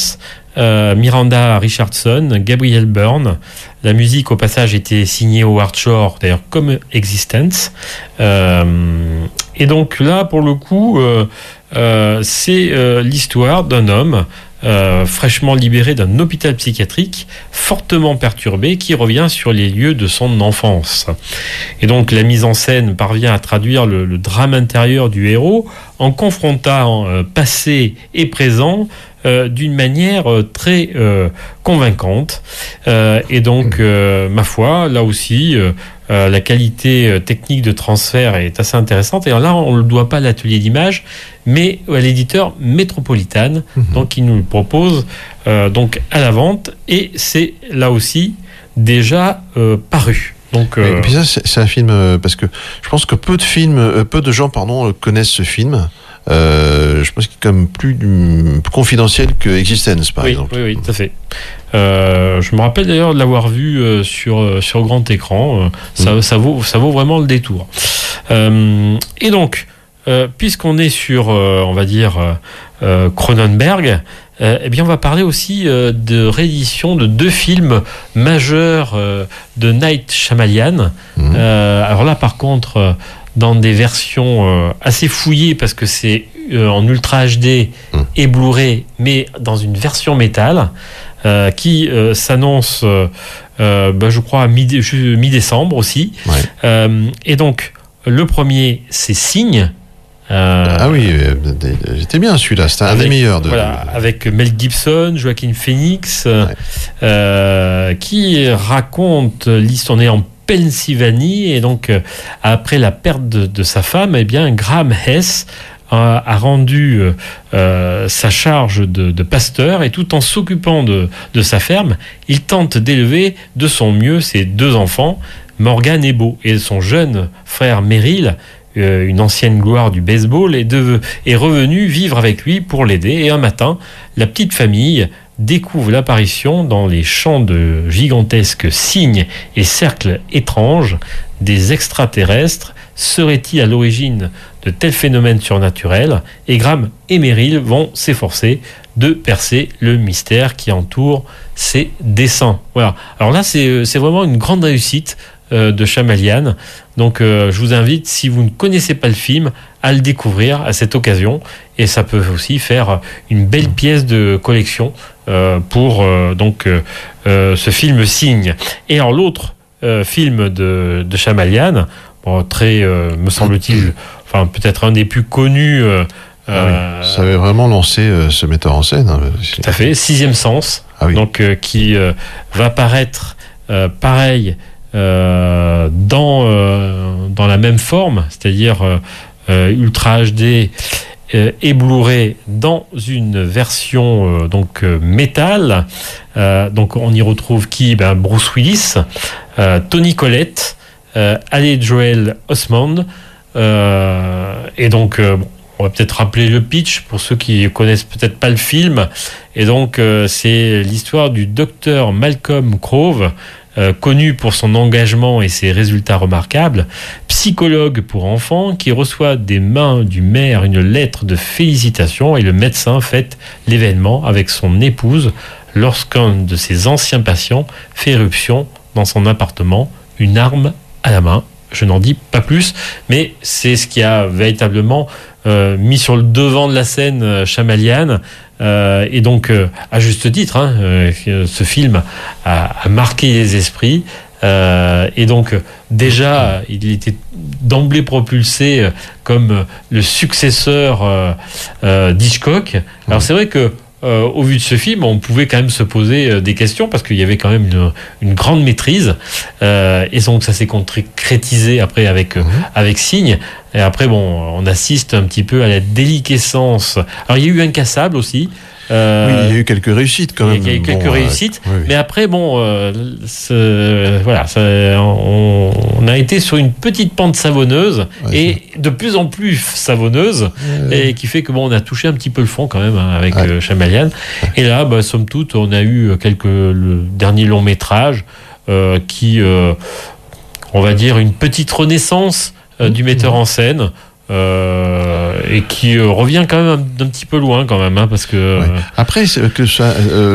Miranda Richardson, Gabriel Byrne. La musique au passage était signée Howard Shore, d'ailleurs comme Existence. Et donc là, pour le coup, c'est l'histoire d'un homme fraîchement libéré d'un hôpital psychiatrique, fortement perturbé, qui revient sur les lieux de son enfance. Et donc la mise en scène parvient à traduire le drame intérieur du héros en confrontant passé et présent d'une manière très convaincante. Et donc, ma foi, là aussi, la qualité technique de transfert est assez intéressante. Et là, on ne le doit pas à l'atelier d'image, mais à l'éditeur Métropolitane, donc qui nous le propose donc à la vente. Et c'est là aussi déjà paru. Donc, et puis ça, c'est un film parce que je pense que peu de gens connaissent ce film. Je pense qu'il est quand même plus confidentiel que Existence, par exemple. Oui, tout à fait. Je me rappelle d'ailleurs de l'avoir vu sur grand écran. Ça vaut vraiment le détour. Et donc, puisqu'on est sur, on va dire, Cronenberg, eh bien, on va parler aussi de réédition de 2 films majeurs de Night Shyamalan. Alors là, par contre, dans des versions assez fouillées, parce que c'est en Ultra HD et Blu-ray, mais dans une version métal, qui s'annonce, je crois, à mi-décembre aussi. Ouais. Et donc, le premier, c'est Signe. Ah oui, c'était bien celui-là, c'était un des meilleurs. Avec Mel Gibson, Joaquin Phoenix, qui raconte l'histoire. On est en Pennsylvanie, et donc après la perte de sa femme, eh bien Graham Hess a rendu sa charge de pasteur, et tout en s'occupant de sa ferme, il tente d'élever de son mieux ses 2 enfants, Morgan et Beau, et son jeune frère Merrill, une ancienne gloire du baseball, est revenu vivre avec lui pour l'aider. Et un matin, la petite famille découvre l'apparition dans les champs de gigantesques cygnes et cercles étranges des extraterrestres. Serait-il à l'origine de tels phénomènes surnaturels? Et Graham et Merrill vont s'efforcer de percer le mystère qui entoure ces dessins. Voilà. Alors là, c'est vraiment une grande réussite de Shyamalan. Donc je vous invite, si vous ne connaissez pas le film, à le découvrir à cette occasion, et ça peut aussi faire une belle pièce de collection pour ce film Signe. Et alors l'autre film de Shyamalan, très me semble-t-il, enfin peut-être un des plus connus. Ça avait vraiment lancé ce metteur en scène. Tout à fait, Sixième Sens, donc qui va paraître pareil dans la même forme, c'est-à-dire Ultra HD et Blu-ray dans une version métal. Donc on y retrouve Bruce Willis, Toni Collette, Haley Joel Osment, et donc on va peut-être rappeler le pitch pour ceux qui connaissent peut-être pas le film. Et donc c'est l'histoire du docteur Malcolm Crowe, connu pour son engagement et ses résultats remarquables, psychologue pour enfants, qui reçoit des mains du maire une lettre de félicitations, et le médecin fête l'événement avec son épouse lorsqu'un de ses anciens patients fait éruption dans son appartement, une arme à la main. Je n'en dis pas plus, mais c'est ce qui a véritablement mis sur le devant de la scène Shyamalan, et donc à juste titre, ce film a marqué les esprits, et donc déjà il était d'emblée propulsé comme le successeur d'Hitchcock. Alors c'est vrai que au vu de ce film, on pouvait quand même se poser des questions, parce qu'il y avait quand même une grande maîtrise, et donc ça s'est concrétisé après avec Signe. Et après, on assiste un petit peu à la déliquescence. Alors il y a eu Incassable aussi. Oui, il y a eu quelques réussites quand même. Il y a eu quelques réussites, oui. Mais après, on a été sur une petite pente savonneuse, et de plus en plus savonneuse, et qui fait que on a touché un petit peu le fond quand même avec Shyamalan. Et là, somme toute, on a eu le dernier long métrage qui, on va dire, une petite renaissance du metteur en scène. et qui revient quand même d'un petit peu loin quand même, hein, parce que après que ça,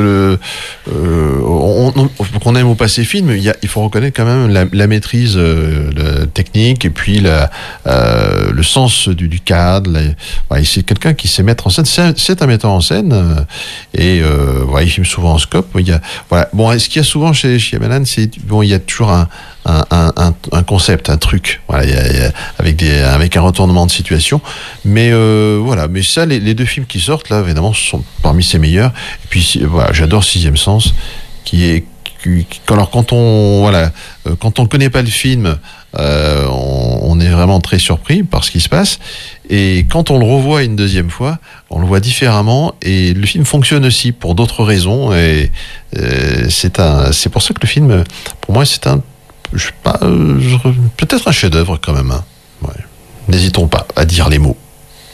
qu'on aime ou pas ces films, il faut reconnaître quand même la maîtrise technique et puis le sens du cadre. C'est quelqu'un qui sait mettre en scène. C'est un metteur en scène et il filme souvent en scope. Bon, ce qu'il y a souvent chez Shyamalan, c'est il y a toujours un concept, un truc, avec un retournement de situation. Mais mais ça, les deux films qui sortent là, évidemment, sont parmi ses meilleurs. Et puis j'adore Sixième Sens, quand on connaît pas le film, on est vraiment très surpris par ce qui se passe. Et quand on le revoit une deuxième fois, on le voit différemment. Et le film fonctionne aussi pour d'autres raisons. Et c'est pour ça que le film, pour moi, c'est peut-être un chef-d'œuvre quand même. Hein. Ouais. N'hésitons pas à dire les mots.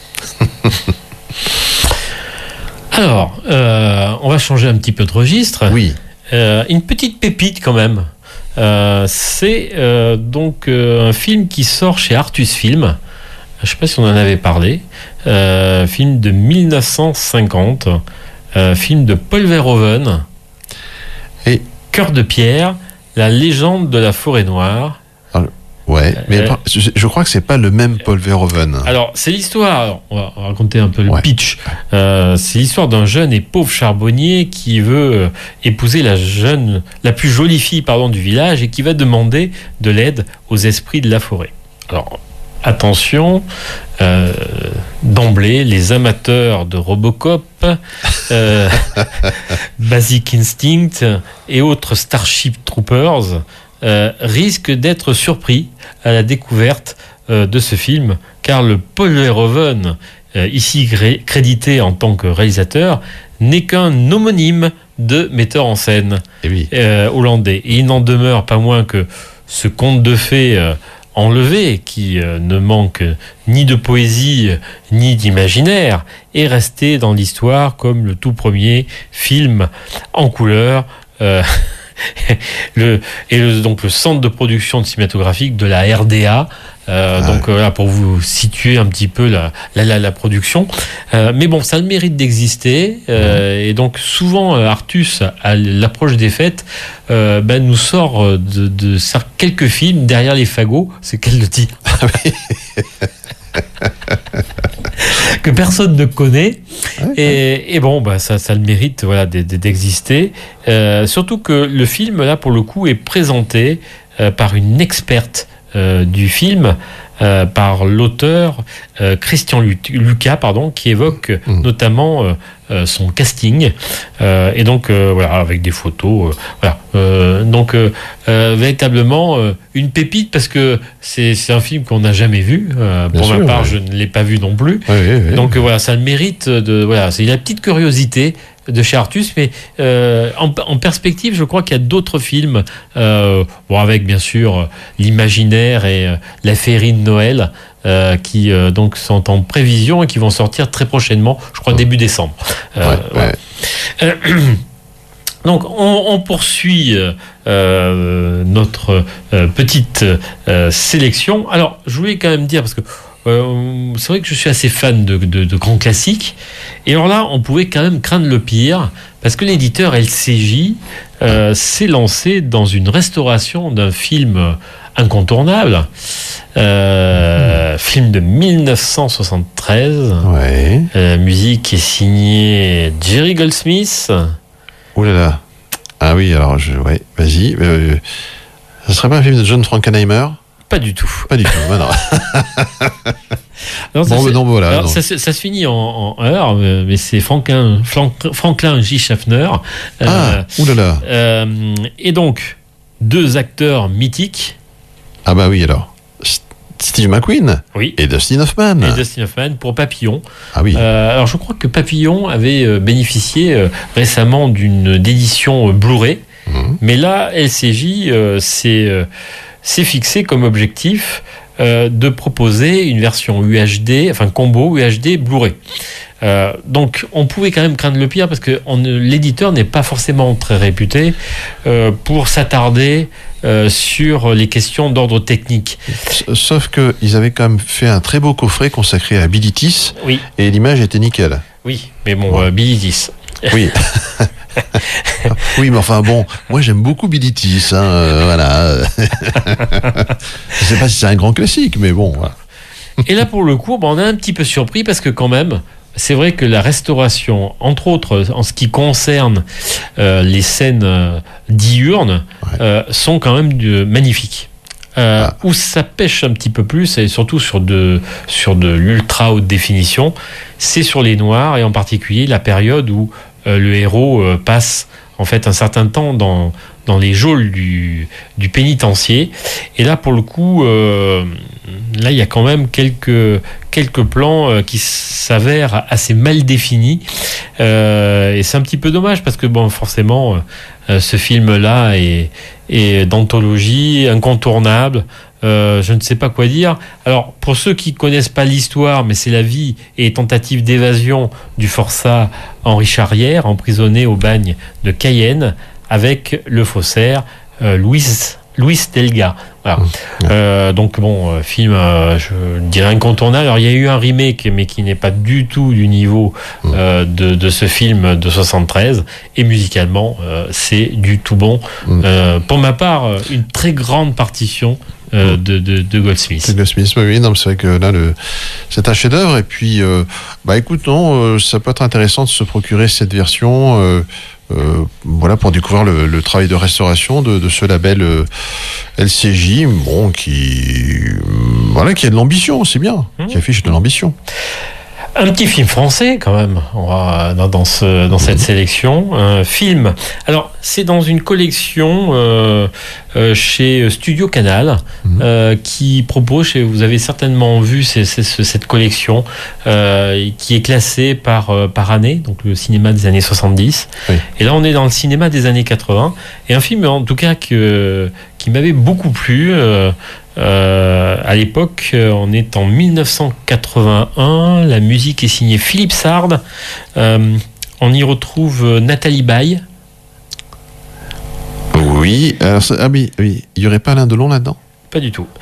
Alors, on va changer un petit peu de registre. Oui. Une petite pépite quand même. C'est donc un film qui sort chez Artus Film. Je ne sais pas si on en avait parlé. Film de 1950. Film de Paul Verhoeven. Et Cœur de pierre, la légende de la forêt noire. Ouais, mais je crois que c'est pas le même Paul Verhoeven. Alors, c'est l'histoire, on va raconter un peu le pitch. C'est l'histoire d'un jeune et pauvre charbonnier qui veut épouser la plus jolie fille du village et qui va demander de l'aide aux esprits de la forêt. Alors, attention, d'emblée, les amateurs de Robocop, Basic Instinct et autres Starship Troopers risque d'être surpris à la découverte de ce film, car le Paul Verhoeven, ici crédité en tant que réalisateur, n'est qu'un homonyme de metteur en scène hollandais. Et il n'en demeure pas moins que ce conte de fées enlevé, qui ne manque ni de poésie ni d'imaginaire, est resté dans l'histoire comme le tout premier film en couleur donc le centre de production cinématographique de la RDA. Donc pour vous situer un petit peu la production. Mais bon, ça a le mérite d'exister. Et donc souvent, Artus, à l'approche des fêtes, nous sort de quelques films derrière les fagots, c'est qu'elle le dit. Que personne ne connaît. Et bon, ça a le mérite d'exister. Surtout que le film, là, pour le coup, est présenté par une experte du film, par l'auteur Christian Lucas, qui évoque notamment son casting, et donc avec des photos, véritablement une pépite, parce que c'est un film qu'on n'a jamais vu. Pour ma part, je ne l'ai pas vu non plus. Donc ça a le mérite c'est la petite curiosité de chez Artus, mais en perspective, je crois qu'il y a d'autres films, avec bien sûr l'imaginaire et la féerie de Noël, qui donc sont en prévision et qui vont sortir très prochainement, je crois début décembre. Donc on poursuit notre petite sélection. Alors je voulais quand même dire, parce que c'est vrai que je suis assez fan de grands classiques, et alors là on pouvait quand même craindre le pire, parce que l'éditeur LCJ s'est lancé dans une restauration d'un film incontournable, film de 1973. La musique est signée Jerry Goldsmith. Ouh là là. Ah oui, alors vas-y. Ce serait pas un film de John Frankenheimer? Pas du tout. Non. Ça se finit en heure, mais c'est Franklin J. Schaffner. Et donc, deux acteurs mythiques. Ah bah oui, alors. Steve McQueen et Dustin Hoffman. Pour Papillon. Ah oui. Alors je crois que Papillon avait bénéficié récemment d'édition Blu-ray, mais là, LCJ s'est fixé comme objectif de proposer une version UHD, combo UHD Blu-ray. Donc on pouvait quand même craindre le pire, parce que l'éditeur n'est pas forcément très réputé pour s'attarder sur les questions d'ordre technique. Sauf qu'ils avaient quand même fait un très beau coffret consacré à Billy Tiss, Oui, et l'image était nickel. oui, mais bon, Ouais. Billy Tiss. Oui. Oui, mais enfin bon, moi j'aime beaucoup Billy Tiss, voilà. Je sais pas si c'est un grand classique, mais bon. Voilà. Et là, pour le coup, on est un petit peu surpris parce que quand même, c'est vrai que la restauration, entre autres en ce qui concerne les scènes diurnes, sont quand même magnifiques. Où ça pêche un petit peu plus, et surtout sur de l'ultra haute définition, c'est sur les noirs, et en particulier la période où le héros passe en fait un certain temps dans les geôles du pénitencier. Et là, pour le coup, là, il y a quand même quelques plans qui s'avèrent assez mal définis. Et c'est un petit peu dommage parce que, bon, forcément, ce film-là est d'anthologie, incontournable. Je ne sais pas quoi dire. Alors, pour ceux qui connaissent pas l'histoire, mais c'est la vie et tentative d'évasion du forçat Henri Charrière, emprisonné au bagne de Cayenne, avec le faussaire Luis Delga. Voilà. Donc bon, film, je dirais incontournable. Alors il y a eu un remake, mais qui n'est pas du tout du niveau de ce film de 73. Et musicalement, c'est du tout bon. Pour ma part, une très grande partition de Goldsmith. C'est Goldsmith, oui, non, c'est vrai que là, c'est un chef-d'œuvre. Et puis, écoute, non, ça peut être intéressant de se procurer cette version. Voilà, pour découvrir le travail de restauration de ce label LCJ, bon, qui a de l'ambition, c'est bien, qui affiche de l'ambition. Un petit film français quand même, on va dans cette sélection. Un film. Alors c'est dans une collection chez Studio Canal qui propose. Vous avez certainement vu cette collection qui est classée par année, donc le cinéma des années 70. Oui. Et là on est dans le cinéma des années 80. Et un film en tout cas qui m'avait beaucoup plu. À l'époque, on est en 1981. La musique est signée Philippe Sard. On y retrouve Nathalie Baye. Oui, oui. Il y aurait pas Alain Delon là-dedans? Pas du tout.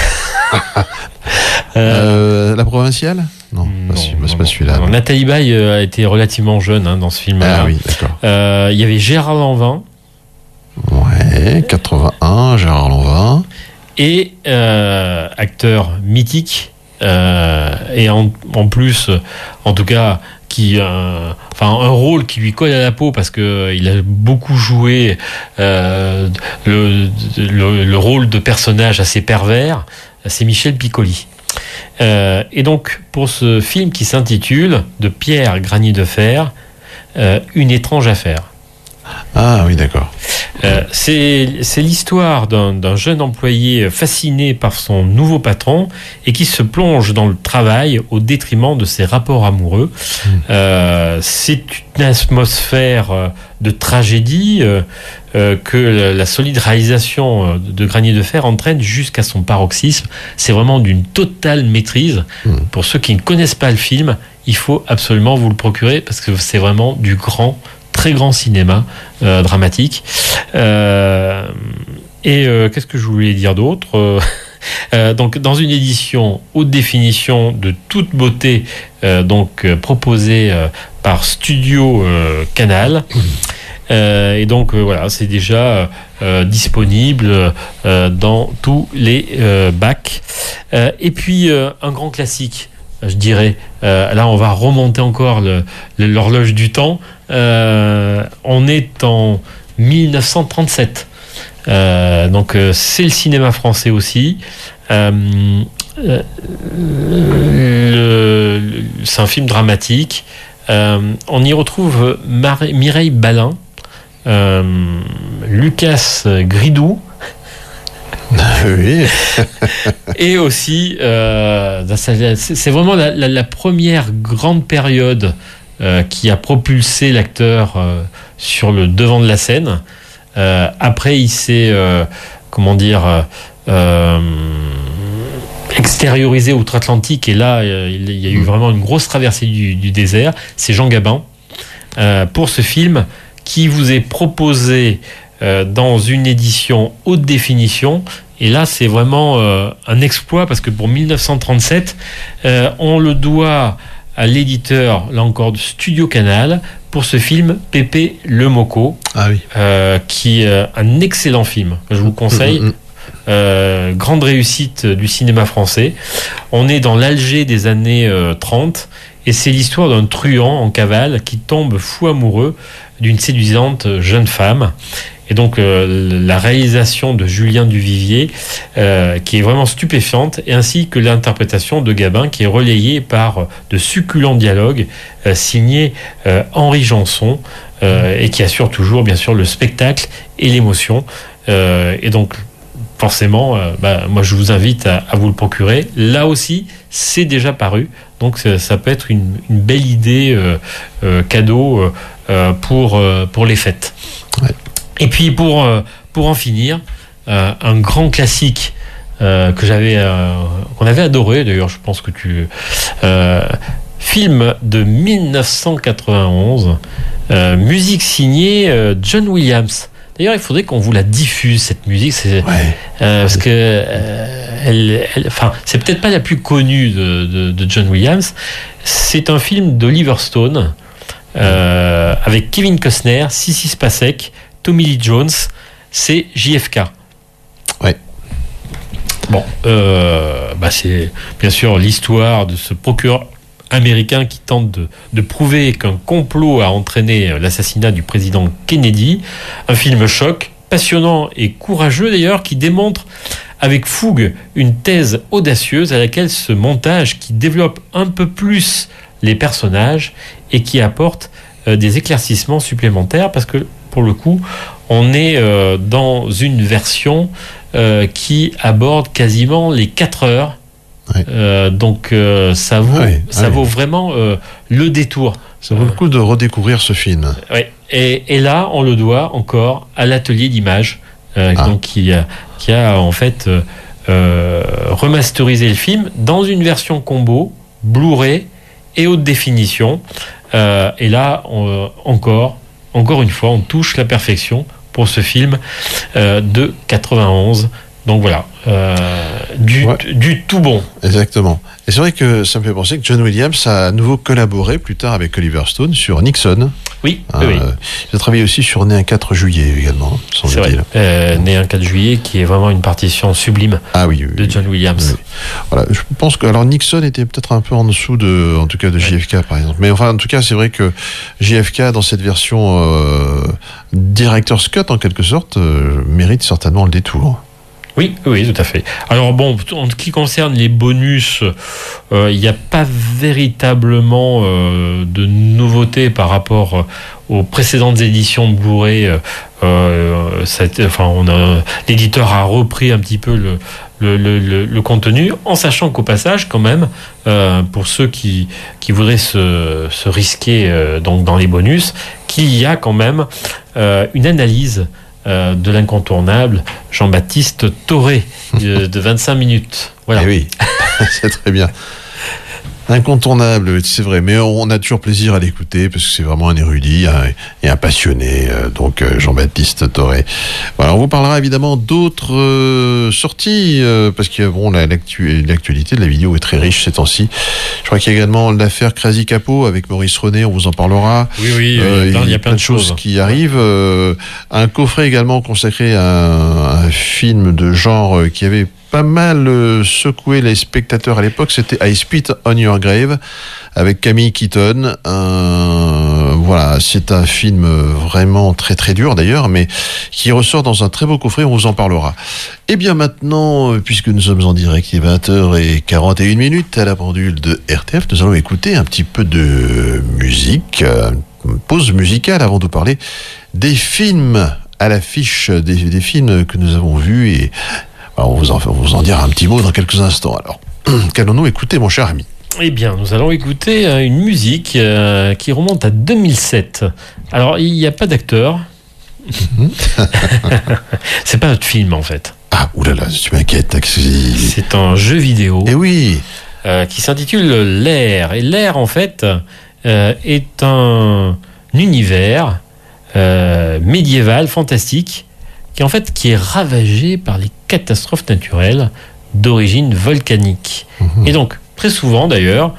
La provinciale? Non, c'est pas celui-là. Non. Nathalie Baye a été relativement jeune dans ce film-là. Ah oui, d'accord. Il y avait Gérard Lanvin. Ouais, 81, Gérard Lanvin. Et acteur mythique, et en plus, en tout cas, un rôle qui lui colle à la peau parce que il a beaucoup joué le rôle de personnage assez pervers. C'est Michel Piccoli. Et donc pour ce film qui s'intitule de Pierre Granier de Fer, Une étrange affaire. Ah oui, d'accord. C'est l'histoire d'un jeune employé fasciné par son nouveau patron et qui se plonge dans le travail au détriment de ses rapports amoureux. C'est une atmosphère de tragédie que la solide réalisation de Granier de Fer entraîne jusqu'à son paroxysme. C'est vraiment d'une totale maîtrise. Pour ceux qui ne connaissent pas le film, il faut absolument vous le procurer parce que c'est vraiment du très grand cinéma dramatique. Qu'est-ce que je voulais dire d'autre? Donc dans une édition haute définition de toute beauté, proposée par Studio Canal. Et donc voilà, c'est déjà disponible dans tous les bacs. Et puis un grand classique, je dirais. Là, on va remonter encore l'horloge du temps. On est en 1937. C'est le cinéma français aussi. C'est un film dramatique. On y retrouve Mireille Balin, Lucas Gridou. Oui. Et aussi, c'est vraiment la première grande période qui a propulsé l'acteur sur le devant de la scène. Après, il s'est, extériorisé outre-Atlantique, et là, il y a eu vraiment une grosse traversée du désert. C'est Jean Gabin pour ce film qui vous est proposé dans une édition haute définition. Et là, c'est vraiment un exploit parce que pour 1937, on le doit à l'éditeur, là encore, de Studio Canal, pour ce film Pépé le Moko, qui est un excellent film que je vous conseille. Grande réussite du cinéma français. On est dans l'Alger des années 30 et c'est l'histoire d'un truand en cavale qui tombe fou amoureux d'une séduisante jeune femme. Et donc la réalisation de Julien Duvivier qui est vraiment stupéfiante, et ainsi que l'interprétation de Gabin qui est relayée par de succulents dialogues signés Henri Janson et qui assure toujours bien sûr le spectacle et l'émotion. Et donc forcément, moi je vous invite à vous le procurer. Là aussi, c'est déjà paru, donc ça peut être une belle idée cadeau pour les fêtes. Ouais. Et puis pour en finir, un grand classique qu'on avait adoré, d'ailleurs je pense que film de 1991, musique signée John Williams. D'ailleurs, il faudrait qu'on vous la diffuse, cette musique, parce que c'est peut-être pas la plus connue de John Williams. C'est un film d'Oliver Stone avec Kevin Costner, Sissy Spacek, Tommy Lee Jones. C'est JFK. Ouais. Bon, c'est bien sûr l'histoire de ce procureur américain qui tente de prouver qu'un complot a entraîné l'assassinat du président Kennedy. Un film choc, passionnant et courageux d'ailleurs, qui démontre avec fougue une thèse audacieuse à laquelle ce montage qui développe un peu plus les personnages et qui apporte des éclaircissements supplémentaires, parce que pour le coup, on est dans une version qui aborde quasiment les 4 heures. Ouais. Donc ça vaut vraiment le détour. Ça vaut le coup de redécouvrir ce film. Ouais. Et là, on le doit encore à l'atelier d'image, donc qui a en fait remasterisé le film dans une version combo Blu-ray et haute définition. Et là, encore une fois, on touche la perfection pour ce film de 91. Donc voilà, du tout bon. Exactement. Et c'est vrai que ça me fait penser que John Williams a à nouveau collaboré plus tard avec Oliver Stone sur Nixon. Oui. Il a travaillé aussi sur Né un 4 juillet également, semble-t-il. C'est vrai. Né un 4 juillet qui est vraiment une partition sublime de John Williams. Oui. Voilà, je pense que alors Nixon était peut-être un peu en dessous en tout cas de JFK par exemple. Mais enfin, en tout cas, c'est vrai que JFK dans cette version Director's Cut en quelque sorte mérite certainement le détour. Oui, tout à fait. Alors bon, en ce qui concerne les bonus, il n'y a pas véritablement de nouveautés par rapport aux précédentes éditions de Blu-ray. L'éditeur a repris un petit peu le contenu, en sachant qu'au passage, quand même, pour ceux qui voudraient se risquer donc dans les bonus, qu'il y a quand même une analyse de l'incontournable Jean-Baptiste Thoré de 25 minutes. Voilà. Eh oui, c'est très bien. Incontournable, c'est vrai, mais on a toujours plaisir à l'écouter parce que c'est vraiment un érudit et un passionné, donc Jean-Baptiste Thoré. Voilà, on vous parlera évidemment d'autres sorties parce que l'actualité de la vidéo est très riche ces temps-ci. Je crois qu'il y a également l'affaire Crazy Capo avec Maurice René, on vous en parlera. Oui, il y a plein de choses qui arrivent. Un coffret également consacré à un film de genre qui avait pas mal secoué les spectateurs à l'époque, c'était I Spit on Your Grave avec Camille Keaton. Voilà, c'est un film vraiment très très dur d'ailleurs, mais qui ressort dans un très beau coffret, on vous en parlera. Et bien maintenant, puisque nous sommes en direct, il est 20h41 à la pendule de RTF, nous allons écouter un petit peu de musique, une pause musicale avant de parler des films à l'affiche, des films que nous avons vus et alors, on vous en dira un petit mot dans quelques instants. Alors, qu'allons-nous écouter, mon cher ami ? Eh bien, nous allons écouter une musique qui remonte à 2007. Alors, il n'y a pas d'acteur. C'est pas notre film, en fait. Ah, oulala, tu m'inquiètes. C'est un jeu vidéo. Eh oui. Qui s'intitule L'Air. Et L'Air, en fait, est un univers médiéval, fantastique, qui est ravagé par les catastrophes naturelles d'origine volcanique. Et donc, très souvent d'ailleurs,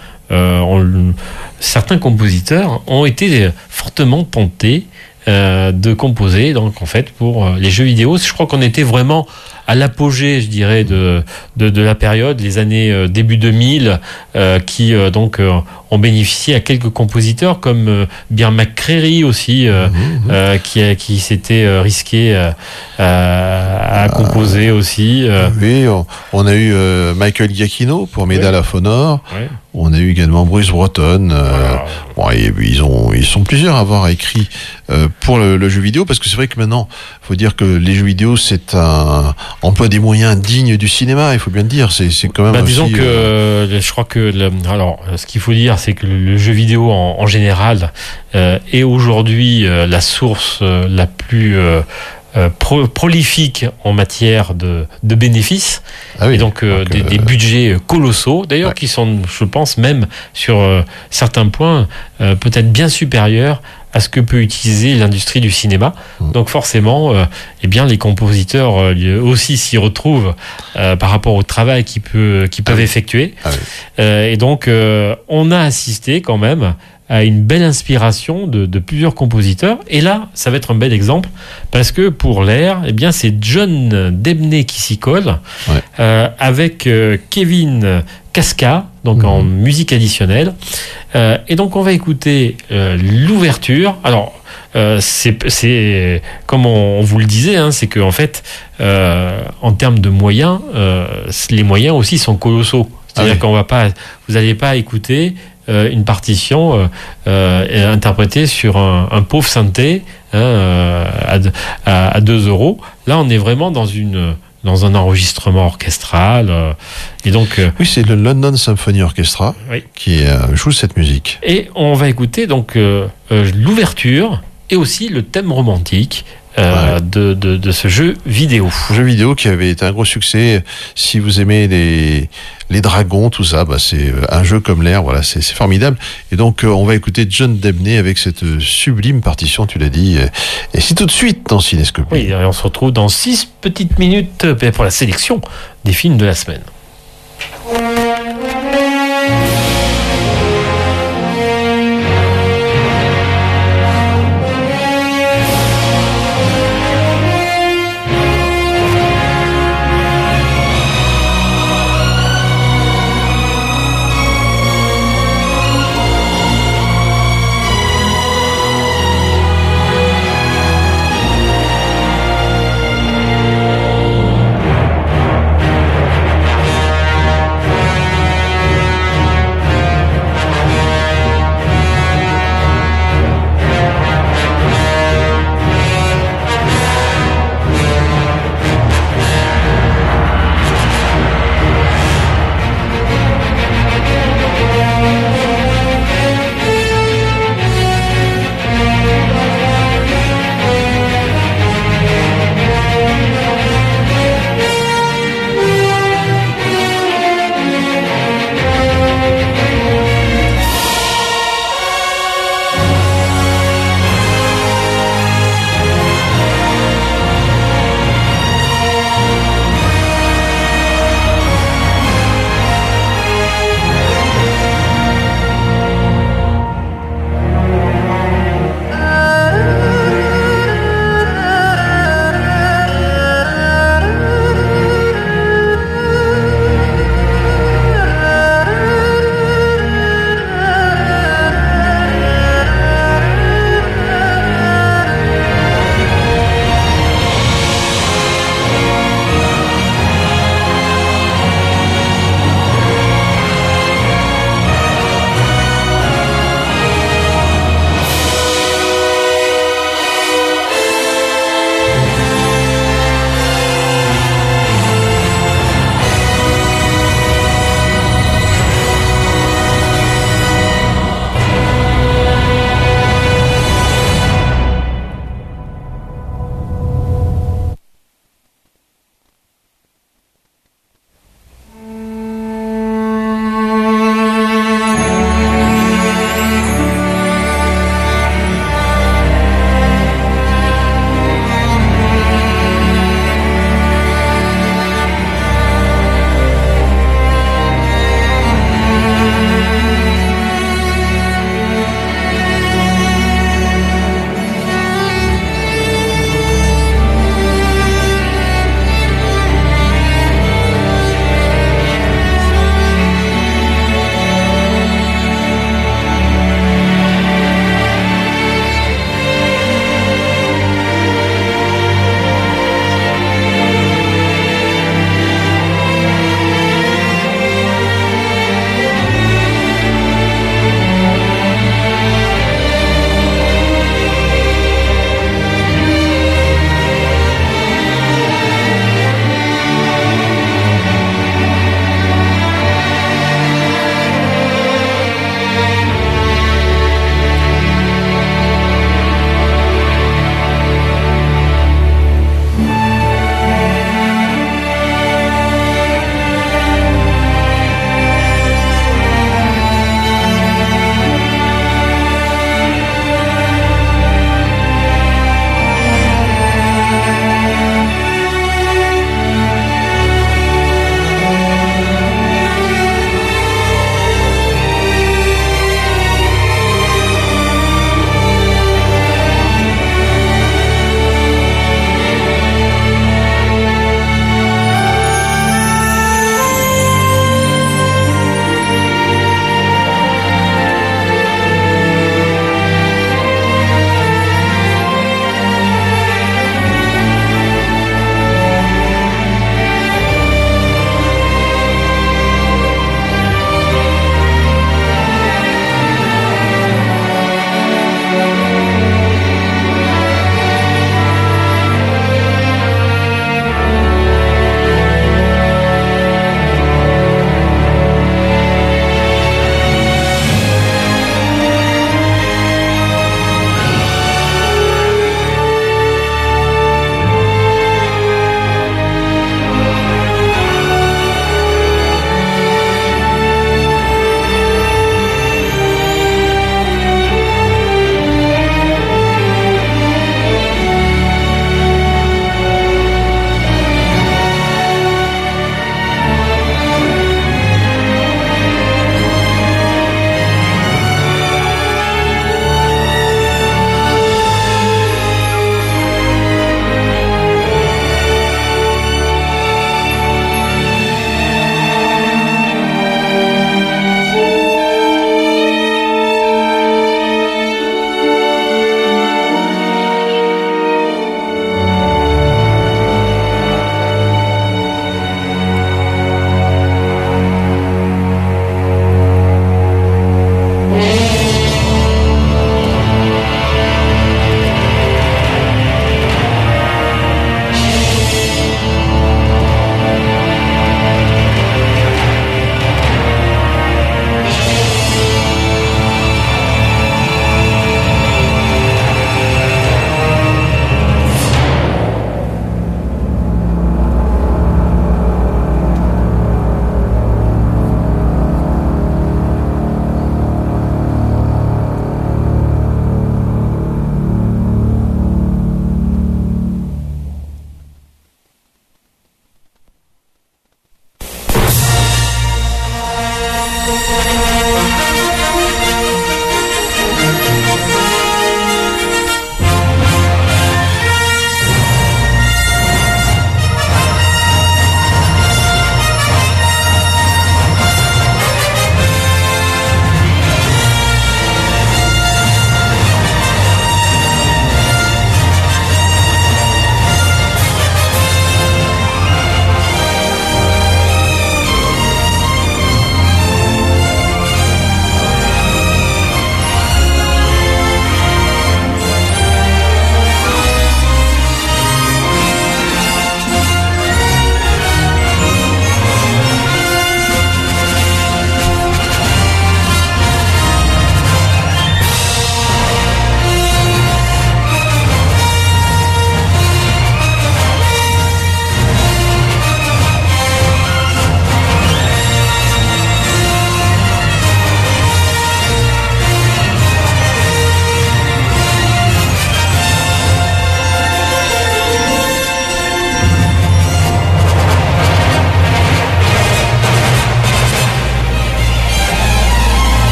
certains compositeurs ont été fortement tentés de composer, donc en fait, pour les jeux vidéo. Je crois qu'on était vraiment à l'apogée, je dirais, de la période, les années début 2000, qui donc ont bénéficié à quelques compositeurs comme Bear McCreary aussi, qui s'était risqué à composer aussi. Oui, on a eu Michael Giacchino pour Medal of Honor. Ouais. On a eu également Bruce Broughton. Bon, et ils sont plusieurs à avoir écrit pour le jeu vidéo, parce que c'est vrai que maintenant, il faut dire que les jeux vidéo, c'est un emploi des moyens dignes du cinéma, il faut bien le dire. C'est quand même disons que je crois que alors ce qu'il faut dire, c'est que le jeu vidéo en général est aujourd'hui la source la plus prolifique en matière de bénéfices, et donc des budgets colossaux, d'ailleurs, qui sont, je pense, même sur certains points peut-être bien supérieurs à ce que peut utiliser l'industrie du cinéma. Donc forcément, eh bien, les compositeurs aussi s'y retrouvent par rapport au travail qu'ils peuvent effectuer. Et donc, on a assisté quand même à une belle inspiration de plusieurs compositeurs. Et là, ça va être un bel exemple, parce que pour l'air, eh bien, c'est John Debney qui s'y colle, avec Kevin Casca, donc en musique additionnelle. Et donc, on va écouter l'ouverture. Alors, c'est comme on vous le disait, c'est que en fait, en termes de moyens, les moyens aussi sont colossaux. C'est-à-dire vous n'allez pas écouter une partition interprétée sur un pauvre synthé à 2 euros. Là, on est vraiment dans un enregistrement orchestral. Et donc, oui, c'est le London Symphony Orchestra qui joue cette musique. Et on va écouter donc l'ouverture et aussi le thème romantique de ce jeu vidéo. Jeu vidéo qui avait été un gros succès. Si vous aimez les dragons, tout ça, c'est un jeu comme l'air, voilà, c'est formidable. Et donc, on va écouter John Debney avec cette sublime partition, tu l'as dit. Et c'est tout de suite dans Cinescopie. Oui, et on se retrouve dans 6 petites minutes pour la sélection des films de la semaine.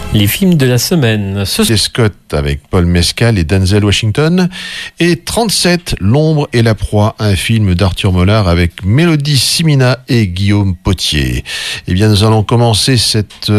Les films de la semaine. C'est Scott avec Paul Mescal et Denzel Washington. Et 37, L'ombre et la proie, un film d'Arthur Mollard avec Mélodie Simina et Guillaume Potier. Eh bien, nous allons commencer cette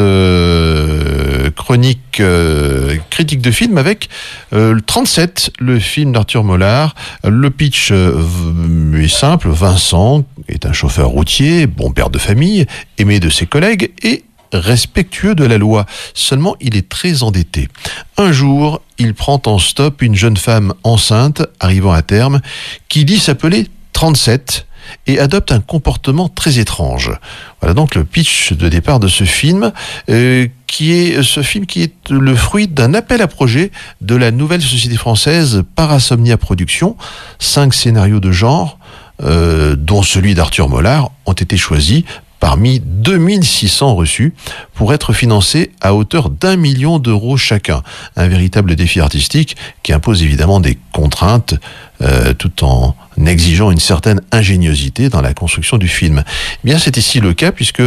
chronique critique de film avec 37, le film d'Arthur Mollard. Le pitch est simple. Vincent est un chauffeur routier, bon père de famille, aimé de ses collègues et respectueux de la loi. Seulement, il est très endetté. Un jour, il prend en stop une jeune femme enceinte, arrivant à terme, qui dit s'appeler 37 et adopte un comportement très étrange. Voilà donc le pitch de départ de ce film, qui est le fruit d'un appel à projet de la nouvelle société française Parasomnia Productions. 5 scénarios de genre, dont celui d'Arthur Mollard, ont été choisis parmi 2600 reçus pour être financés à hauteur d'1 million d'euros chacun. Un véritable défi artistique qui impose évidemment des contraintes tout en exigeant une certaine ingéniosité dans la construction du film. Eh bien, c'est ici le cas puisque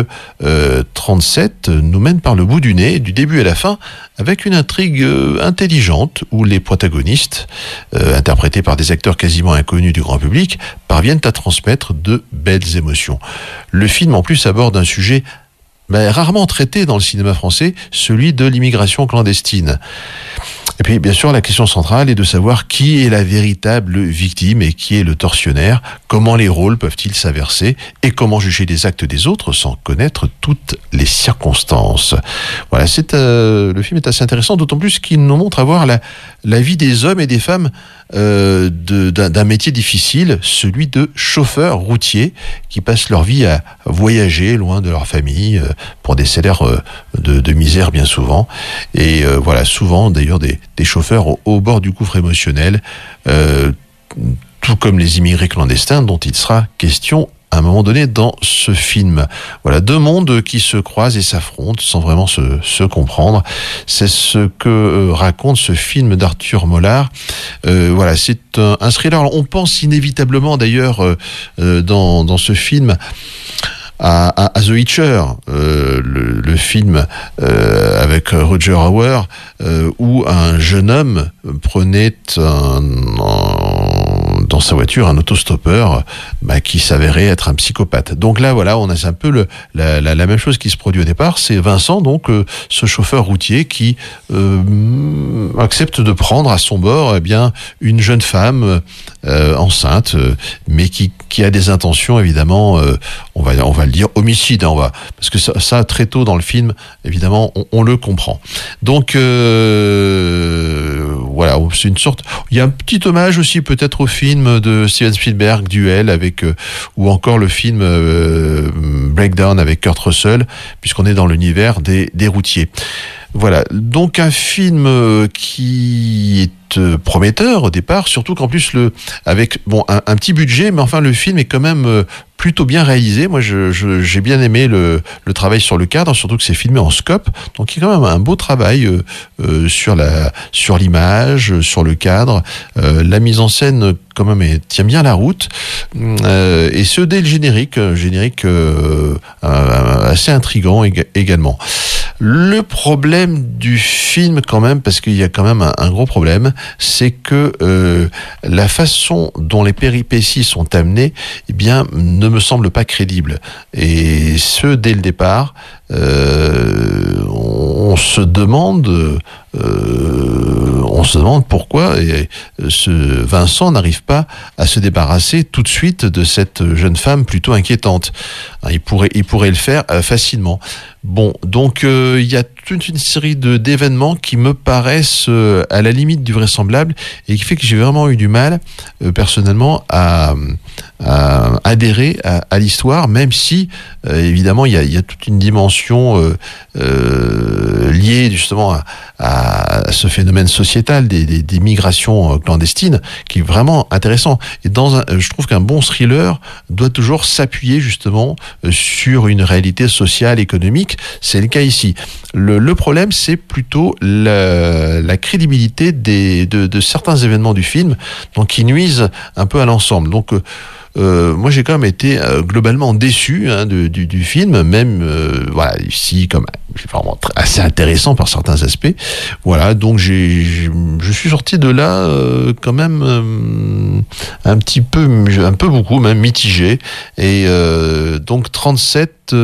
37 nous mène par le bout du nez, du début à la fin, avec une intrigue intelligente où les protagonistes, interprétés par des acteurs quasiment inconnus du grand public, parviennent à transmettre de belles émotions. Le film, en plus, aborde un sujet rarement traité dans le cinéma français, celui de l'immigration clandestine. Et puis, bien sûr, la question centrale est de savoir qui est la véritable victime et qui est le tortionnaire, comment les rôles peuvent-ils s'inverser et comment juger les actes des autres sans connaître toutes les circonstances. Voilà, le film est assez intéressant, d'autant plus qu'il nous montre à voir la vie des hommes et des femmes d'un métier difficile, celui de chauffeur routier, qui passent leur vie à voyager loin de leur famille pour des salaires de misère bien souvent. Et voilà, souvent d'ailleurs des chauffeurs au bord du gouffre émotionnel, tout comme les immigrés clandestins dont il sera question à un moment donné dans ce film. Voilà, 2 mondes qui se croisent et s'affrontent sans vraiment se comprendre. C'est ce que raconte ce film d'Arthur Mollard. Voilà, c'est un thriller. On pense inévitablement d'ailleurs dans ce film à The Hitcher, le film avec Roger Hauer, où un jeune homme prenait dans sa voiture un autostoppeur qui s'avérait être un psychopathe. Donc là, voilà, on a un peu la même chose qui se produit au départ. C'est Vincent, donc ce chauffeur routier qui accepte de prendre à son bord une jeune femme enceinte, mais qui a des intentions évidemment, on va le dire homicide, parce que ça très tôt dans le film, évidemment, on le comprend. Donc voilà, c'est une sorte. Il y a un petit hommage aussi peut-être au film de Steven Spielberg, Duel, ou encore le film Breakdown avec Kurt Russell, puisqu'on est dans l'univers des routiers. Voilà, donc un film qui est prometteur au départ, surtout qu'en plus avec un petit budget, mais enfin le film est quand même plutôt bien réalisé. Moi, j'ai bien aimé le travail sur le cadre, surtout que c'est filmé en scope, donc il y a quand même un beau travail sur l'image, sur le cadre. La mise en scène quand même tient bien la route, et ce dès le générique assez intriguant également. Le problème du film quand même, parce qu'il y a quand même un gros problème, c'est que la façon dont les péripéties sont amenées, ne me semble pas crédible. Et ce, dès le départ, on se demande pourquoi ce Vincent n'arrive pas à se débarrasser tout de suite de cette jeune femme plutôt inquiétante. Il pourrait le faire facilement. Bon, donc il y a toute une série d'événements qui me paraissent à la limite du vraisemblable et qui fait que j'ai vraiment eu du mal personnellement à adhérer à l'histoire, même si évidemment il y a toute une dimension liée justement à ce phénomène sociétal des migrations clandestines qui est vraiment intéressant. Et je trouve qu'un bon thriller doit toujours s'appuyer justement sur une réalité sociale, économique. C'est le cas ici. Le problème, c'est plutôt la crédibilité de certains événements du film, donc qui nuisent un peu à l'ensemble. Donc moi j'ai quand même été globalement déçu du film, même voilà, ici comme c'est vraiment assez intéressant par certains aspects. Voilà, donc je suis sorti de là quand même un peu beaucoup même mitigé, et donc 37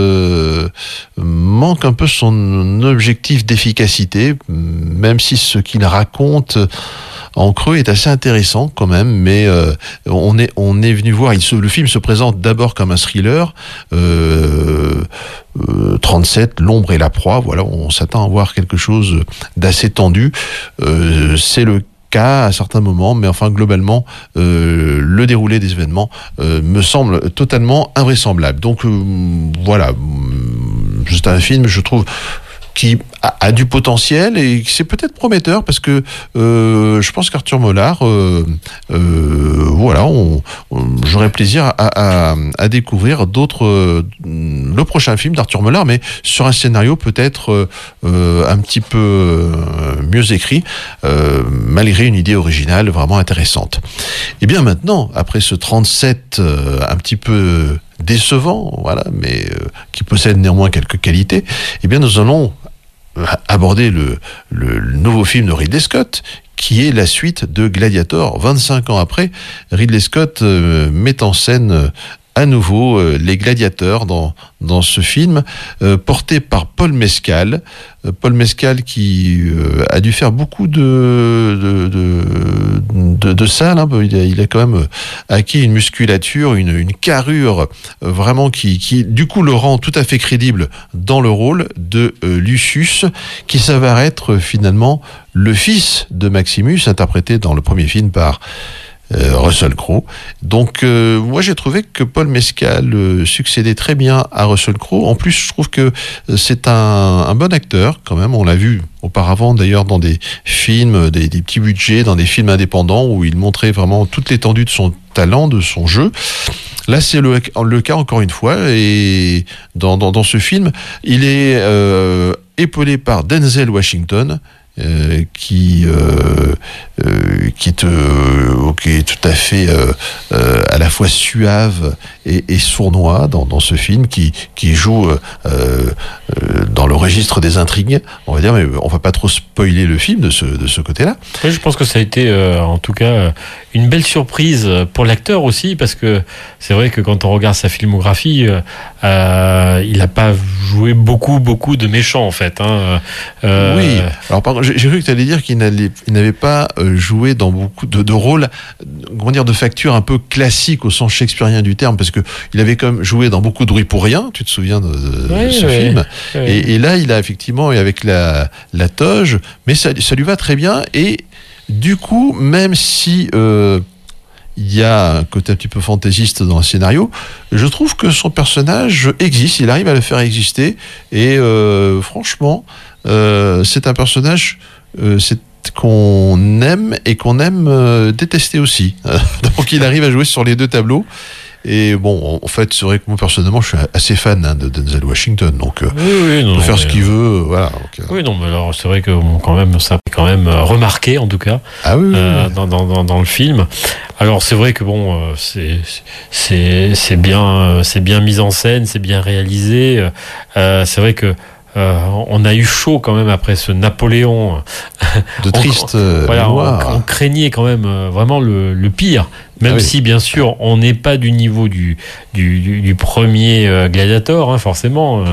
manque un peu son objectif d'efficacité, même si ce qu'il raconte en creux est assez intéressant quand même, mais on est venu voir, le film se présente d'abord comme un thriller, 37, l'ombre et la proie, voilà, on s'attend à voir quelque chose d'assez tendu, c'est le cas à certains moments, mais enfin globalement le déroulé des événements me semble totalement invraisemblable. Donc voilà, c'est un film, je trouve, qui a du potentiel, et c'est peut-être prometteur, parce que je pense qu'Arthur Mollard, voilà, j'aurais plaisir à découvrir le prochain film d'Arthur Mollard, mais sur un scénario peut-être un petit peu mieux écrit, malgré une idée originale vraiment intéressante. Et bien maintenant, après ce 37 un petit peu décevant, voilà, mais qui possède néanmoins quelques qualités, eh bien nous allons aborder le nouveau film de Ridley Scott, qui est la suite de Gladiator. 25 ans après, Ridley Scott met en scène à nouveau les gladiateurs dans ce film, porté par Paul Mescal. Paul Mescal qui a dû faire beaucoup de salles, hein. Il a quand même acquis une musculature, une carrure vraiment qui du coup le rend tout à fait crédible dans le rôle de Lucius, qui s'avère être finalement le fils de Maximus, interprété dans le premier film par Russell Crowe. Donc moi j'ai trouvé que Paul Mescal succédait très bien à Russell Crowe. En plus, je trouve que c'est un bon acteur quand même. On l'a vu auparavant d'ailleurs dans des films, des petits budgets, dans des films indépendants où il montrait vraiment toute l'étendue de son talent, de son jeu. Là, c'est le cas encore une fois, et dans ce film, il est épaulé par Denzel Washington, qui est tout à fait à la fois suave et sournois dans ce film, qui joue dans le registre des intrigues, on va dire, mais on va pas trop spoiler le film de ce côté-là. Oui, je pense que ça a été en tout cas une belle surprise pour l'acteur aussi, parce que c'est vrai que quand on regarde sa filmographie, il n'a pas joué beaucoup de méchants en fait, hein. Oui, alors par contre, j'ai cru que tu allais dire qu'il n'avait pas joué dans beaucoup de rôles, comment dire, de facture un peu classique au sens shakespearien du terme, parce que il avait quand même joué dans beaucoup de bruit pour rien, tu te souviens de ce film, oui. Et là il a effectivement, et avec la toge, mais ça lui va très bien, et du coup, même si il y a un côté un petit peu fantaisiste dans le scénario, je trouve que son personnage existe, il arrive à le faire exister, et franchement, c'est un personnage qu'on aime et qu'on aime détester aussi. Donc il arrive à jouer sur les deux tableaux. Et bon, en fait, c'est vrai que moi personnellement, je suis assez fan de Denzel Washington, donc il peut faire ce qu'il veut, voilà. Donc, oui, non, mais alors c'est vrai que bon, quand même, ça a quand même remarqué en tout cas, oui. Dans le film. Alors c'est vrai que bon, c'est bien mis en scène, c'est bien réalisé. C'est vrai que on a eu chaud quand même après ce Napoléon de triste on craignait quand même vraiment le pire, même si bien sûr on n'est pas du niveau du premier Gladiator, hein, forcément.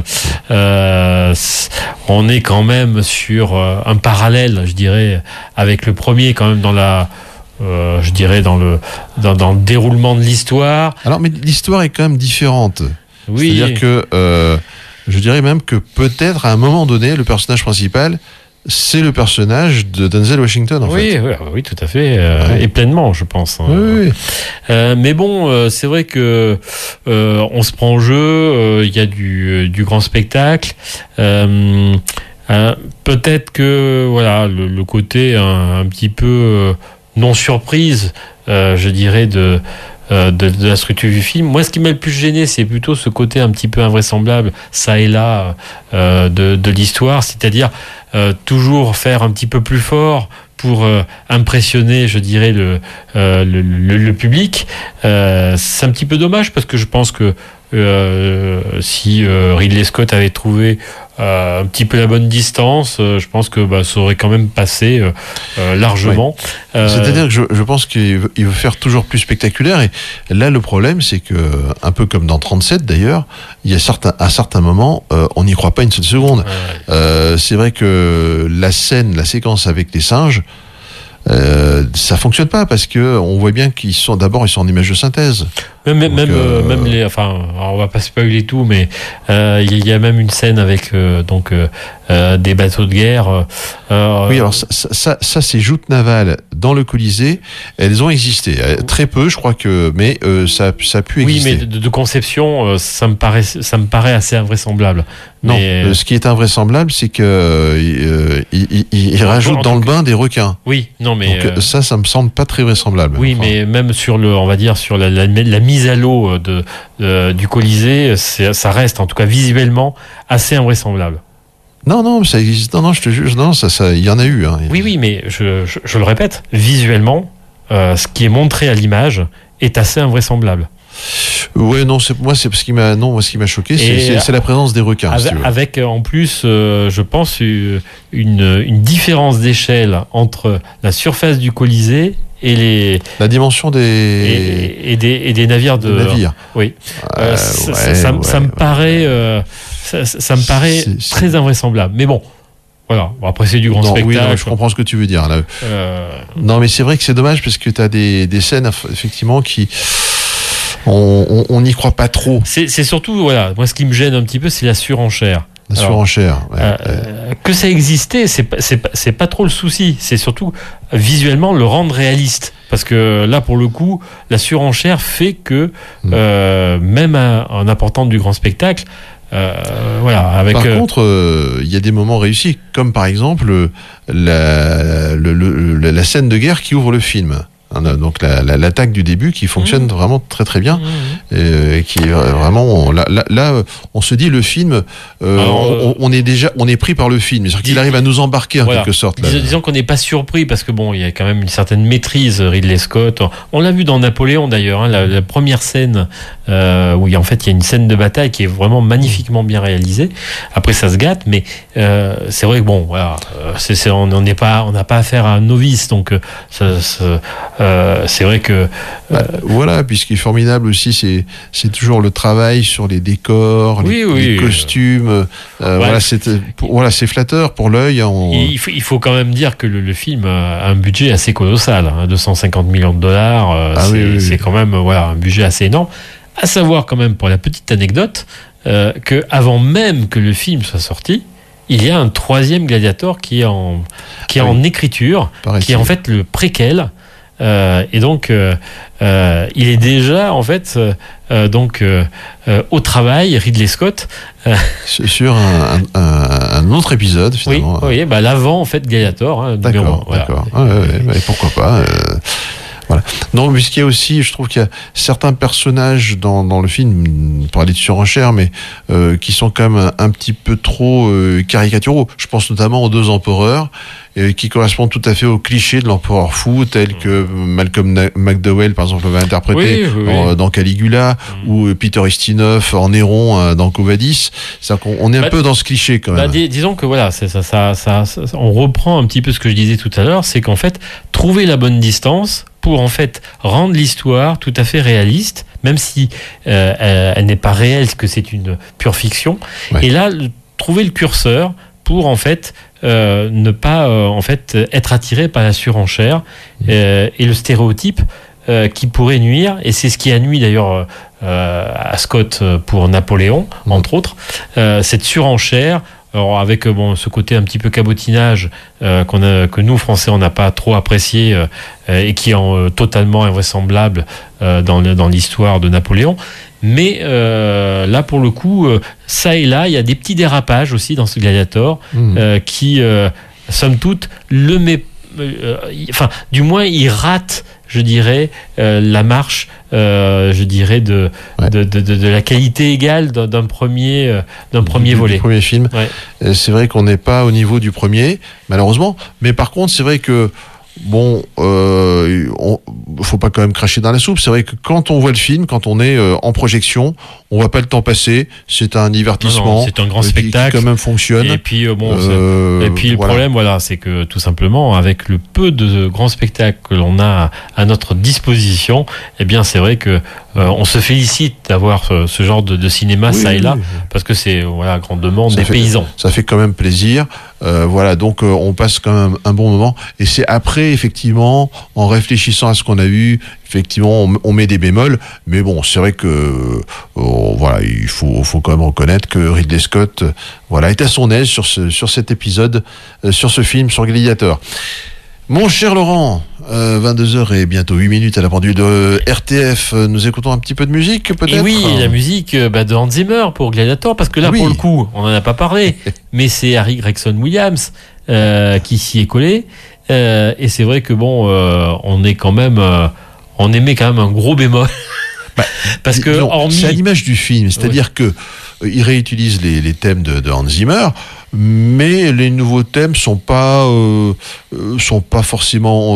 On est quand même sur un parallèle, je dirais, avec le premier, quand même, je dirais dans le déroulement de l'histoire. Alors, mais l'histoire est quand même différente. Oui. C'est-à-dire que je dirais même que peut-être à un moment donné, le personnage principal, c'est le personnage de Denzel Washington, en fait. Oui, tout à fait, et pleinement, je pense. Oui. Mais bon, c'est vrai que on se prend au jeu, il y a du grand spectacle. Peut-être que voilà, le côté un petit peu non surprise, je dirais, de la structure du film. Moi, ce qui m'a le plus gêné, c'est plutôt ce côté un petit peu invraisemblable, ça et là, de l'histoire, c'est-à-dire toujours faire un petit peu plus fort, pour impressionner, je dirais, le public. C'est un petit peu dommage parce que je pense que si Ridley Scott avait trouvé un petit peu la bonne distance, je pense que ça aurait quand même passé largement. Oui. C'est-à-dire que je pense qu'il veut faire toujours plus spectaculaire, et là le problème c'est que, un peu comme dans 37 d'ailleurs, il y a à certains moments on n'y croit pas une seule seconde. C'est vrai que la séquence avec les singes, ça fonctionne pas parce que on voit bien qu'ils sont en images de synthèse. Même les, enfin, on va pas spoiler tout, mais il y a même une scène avec des bateaux de guerre. Oui, alors ça ces joutes navales dans le Colisée, elles ont existé, très peu, je crois que, mais ça a pu exister. Oui, mais de conception, ça me paraît assez invraisemblable. Non, ce qui est invraisemblable, c'est que il rajoute dans le bain des requins. Oui, non, mais donc ça me semble pas très vraisemblable. Oui, enfin, mais même sur on va dire sur la mise à l'eau du Colisée, ça reste en tout cas visuellement assez invraisemblable. Non, ça existe. Non, je te jure, non, ça, il y en a eu. Hein. Oui, mais je le répète, visuellement, ce qui est montré à l'image est assez invraisemblable. Ouais, non, ce qui m'a choqué, c'est la présence des requins. Avec en plus, je pense, une différence d'échelle entre la surface du Colisée et la dimension des navires de navires. Oui, ça me paraît, ça me paraît très invraisemblable. Mais bon. Voilà. Bon, après c'est du grand spectacle. Oui, non, je comprends ce que tu veux dire là. Non, mais c'est vrai que c'est dommage parce que tu as des scènes effectivement qui on n'y croit pas trop. C'est surtout, voilà, moi ce qui me gêne un petit peu, c'est la surenchère. La surenchère. Que ça existait, c'est pas trop le souci. C'est surtout visuellement le rendre réaliste. Parce que là, pour le coup, la surenchère fait que même en apportant du grand spectacle, voilà. Par contre, il y a des moments réussis, comme par exemple la scène de guerre qui ouvre le film. Donc l'attaque du début qui fonctionne vraiment très très bien, et qui est vraiment là on se dit le film, on est pris par le film, c'est-à-dire qu'il arrive à nous embarquer en quelque sorte. Disons qu'on n'est pas surpris parce que bon, il y a quand même une certaine maîtrise. Ridley Scott, on l'a vu dans Napoléon d'ailleurs, la première scène où en fait il y a une scène de bataille qui est vraiment magnifiquement bien réalisée. Après ça se gâte, mais c'est vrai que bon voilà, on n'a pas affaire à un novice, donc c'est vrai que voilà, puis ce qui est formidable aussi, c'est toujours le travail sur les décors, les costumes. Voilà, c'est flatteur pour l'œil. Il faut quand même dire que le film a un budget assez colossal, 250 millions de dollars. C'est quand même un budget assez énorme. À savoir quand même, pour la petite anecdote, que avant même que le film soit sorti, il y a un troisième Gladiator qui est en écriture, qui est en fait le préquel. Et donc, il est déjà en fait au travail, Ridley Scott, sur un autre épisode finalement. Oui, l'avant en fait Gladiator. D'accord. Pourquoi pas. Voilà. Non, mais ce qu'il y a aussi, je trouve qu'il y a certains personnages dans le film, pour aller de surenchère, mais qui sont quand même un petit peu trop caricaturaux. Je pense notamment aux deux empereurs, qui correspondent tout à fait au cliché de l'empereur fou, tel que Malcolm McDowell, par exemple, avait interprété dans Caligula, ou Peter Ustinov en Néron dans Quo Vadis. C'est-à-dire qu'on est un peu dans ce cliché quand même. Disons que voilà, on reprend un petit peu ce que je disais tout à l'heure, c'est qu'en fait, trouver la bonne distance pour en fait rendre l'histoire tout à fait réaliste, même si elle n'est pas réelle, que c'est une pure fiction. Ouais. Et là, trouver le curseur pour en fait ne pas en fait être attiré par la surenchère et le stéréotype qui pourrait nuire. Et c'est ce qui a nui d'ailleurs à Scott pour Napoléon, entre autres, cette surenchère. Alors avec ce côté un petit peu cabotinage que nous Français on n'a pas trop apprécié et qui est totalement invraisemblable dans l'histoire de Napoléon, mais là pour le coup ça et là il y a des petits dérapages aussi dans ce Gladiator qui somme toute du moins il rate, je dirais, la marche, je dirais, de la qualité égale d'un premier volet. Du premier film. Ouais. C'est vrai qu'on n'est pas au niveau du premier, malheureusement. Mais par contre, c'est vrai que bon, faut pas quand même cracher dans la soupe. C'est vrai que quand on voit le film, quand on est en projection, on voit pas le temps passer. C'est un divertissement. Non, c'est un grand spectacle qui quand même fonctionne. Et puis le problème, voilà, c'est que tout simplement, avec le peu de grands spectacles que l'on a à notre disposition, eh bien, c'est vrai que on se félicite d'avoir ce genre de cinéma ça et là, parce que c'est à grande demande des paysans. Ça fait quand même plaisir. Voilà, donc on passe quand même un bon moment. Et c'est après, effectivement, en réfléchissant à ce qu'on a vu, effectivement, on met des bémols. Mais bon, c'est vrai que voilà, il faut quand même reconnaître que Ridley Scott, est à son aise sur cet épisode, sur ce film, sur Gladiator. Mon cher Laurent, 22h et bientôt 8 minutes à la pendule de RTF. Nous écoutons un petit peu de musique, peut-être ? Et oui, la musique de Hans Zimmer pour Gladiator, parce que là, pour le coup, on n'en a pas parlé, mais c'est Harry Gregson Williams qui s'y est collé. Et c'est vrai que on est quand même, on émet quand même un gros bémol. Parce que c'est à l'image du film, c'est-à-dire que il réutilise les thèmes de Hans Zimmer, mais les nouveaux thèmes sont pas forcément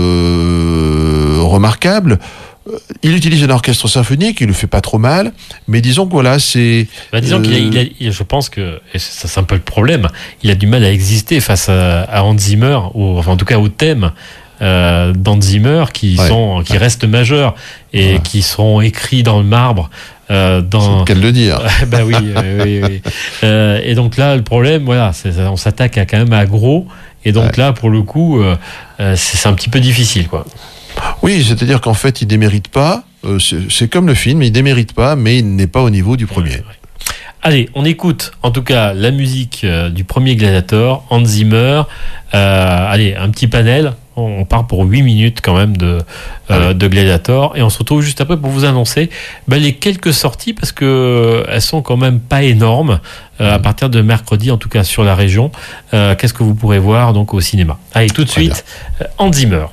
remarquables. Il utilise un orchestre symphonique, il le fait pas trop mal, mais disons que c'est. Disons je pense que et ça c'est un peu le problème. Il a du mal à exister face à Hans Zimmer, en tout cas aux thèmes d'Hans Zimmer qui restent majeurs et qui sont écrits dans le marbre. C'est le cas de le dire. Oui. Et donc là, le problème, on s'attaque quand même à gros. Et donc là, pour le coup, c'est un petit peu difficile, quoi. Oui, c'est-à-dire qu'en fait, il démérite pas. C'est comme le film, il démérite pas, mais il n'est pas au niveau du premier. Allez, on écoute en tout cas la musique du premier Gladiator, Hans Zimmer. Allez, un petit panel. On part pour 8 minutes quand même de Gladiator. Et on se retrouve juste après pour vous annoncer les quelques sorties, parce que elles sont quand même pas énormes. À partir de mercredi, en tout cas sur la région. Qu'est-ce que vous pourrez voir donc au cinéma ? Allez, tout de suite, Hans Zimmer.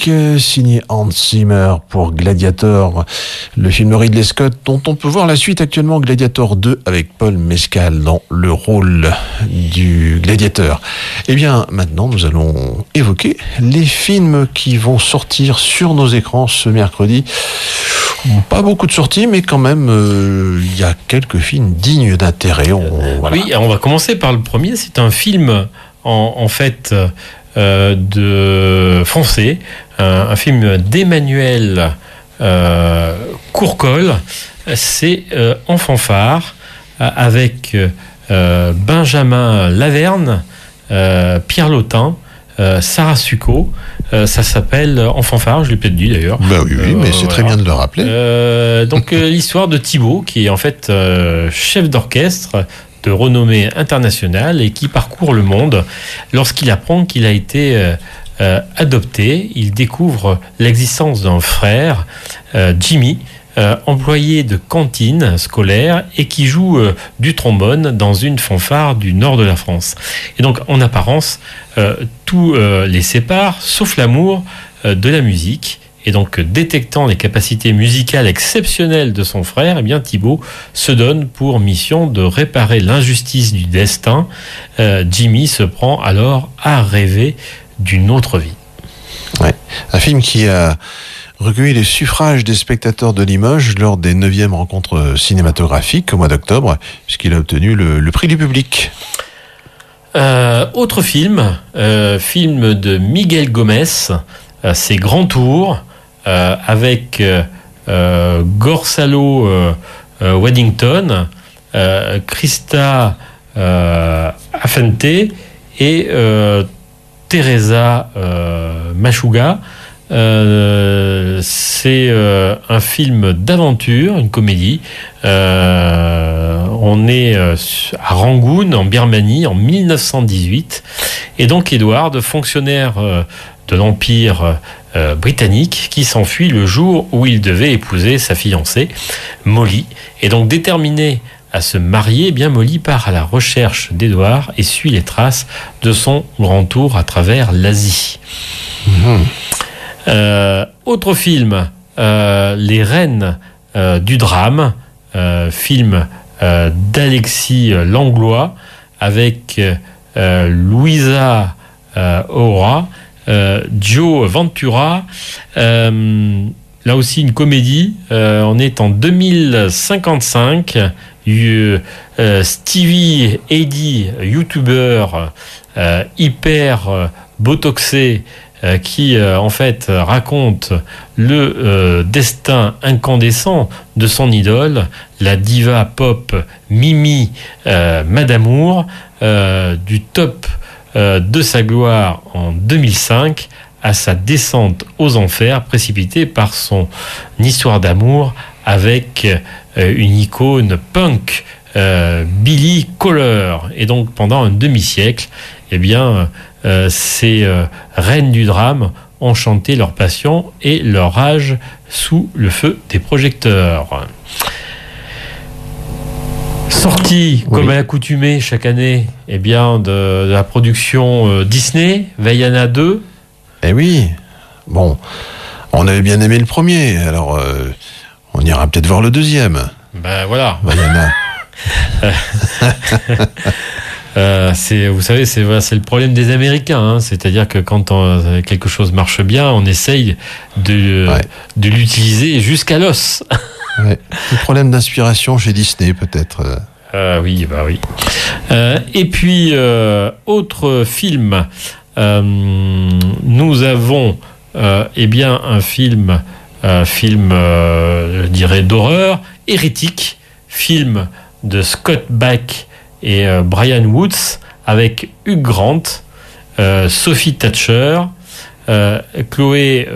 musique signée Hans Zimmer pour Gladiator, le film de Ridley Scott dont on peut voir la suite actuellement, Gladiator 2, avec Paul Mescal dans le rôle du gladiateur. Eh bien, maintenant, nous allons évoquer les films qui vont sortir sur nos écrans ce mercredi. Pas beaucoup de sorties, mais quand même, il y a quelques films dignes d'intérêt. Voilà. Oui, on va commencer par le premier. C'est un film, en fait, de français, un film d'Emmanuel Courcol. C'est En fanfare, avec Benjamin Laverne, Pierre Lotin, Sarah Succo. Ça s'appelle En fanfare, je l'ai peut-être dit d'ailleurs. Bah oui, mais c'est très bien de le rappeler. Donc l'histoire de Thibaut, qui est en fait chef d'orchestre de renommée internationale et qui parcourt le monde. Lorsqu'il apprend qu'il a été adopté, il découvre l'existence d'un frère, Jimmy, employé de cantine scolaire et qui joue du trombone dans une fanfare du nord de la France. Et donc, en apparence, tout les sépare, sauf l'amour de la musique. Et donc, détectant les capacités musicales exceptionnelles de son frère, eh bien, Thibaut se donne pour mission de réparer l'injustice du destin. Jimmy se prend alors à rêver d'une autre vie. Ouais. Un film qui a recueilli les suffrages des spectateurs de Limoges lors des 9e rencontres cinématographiques au mois d'octobre, puisqu'il a obtenu le prix du public. Autre film, film de Miguel Gomez, c'est Grand Tour, avec Gonzalo Waddington, Krista Afente et Teresa Machuga. C'est un film d'aventure, une comédie. On est à Rangoon, en Birmanie, en 1918. Et donc Edward, fonctionnaire de l'Empire britannique, qui s'enfuit le jour où il devait épouser sa fiancée, Molly. Et donc déterminé à se marier, eh bien Molly part à la recherche d'Edward et suit les traces de son grand tour à travers l'Asie. Autre film, Les Reines du drame, film d'Alexis Langlois avec Louisa Ora, Joe Ventura. Là aussi une comédie. On est en 2055. Stevie Eddy, youtubeur hyper botoxé, qui en fait raconte le destin incandescent de son idole, la diva pop Mimi Madamour, du top de sa gloire en 2005 à sa descente aux enfers, précipitée par son histoire d'amour avec une icône punk, Billy Kohler. Et donc pendant un demi-siècle, eh bien, ces reines du drame ont chanté leur passion et leur rage sous le feu des projecteurs. Sortie, comme à l'accoutumée chaque année, eh bien, de la production Disney, Vaiana 2. Eh oui, bon, on avait bien aimé le premier, alors on ira peut-être voir le deuxième. Ben voilà. Vaiana. Vous savez, c'est le problème des Américains, hein. C'est-à-dire que quand quelque chose marche bien, on essaye de l'utiliser jusqu'à l'os. Ouais. Le problème d'inspiration chez Disney, peut-être. Oui. Et puis, autre film, nous avons un film, je dirais, d'horreur, Hérétique, film de Scott Bakula et Brian Woods, avec Hugh Grant, Sophie Thatcher, Chloé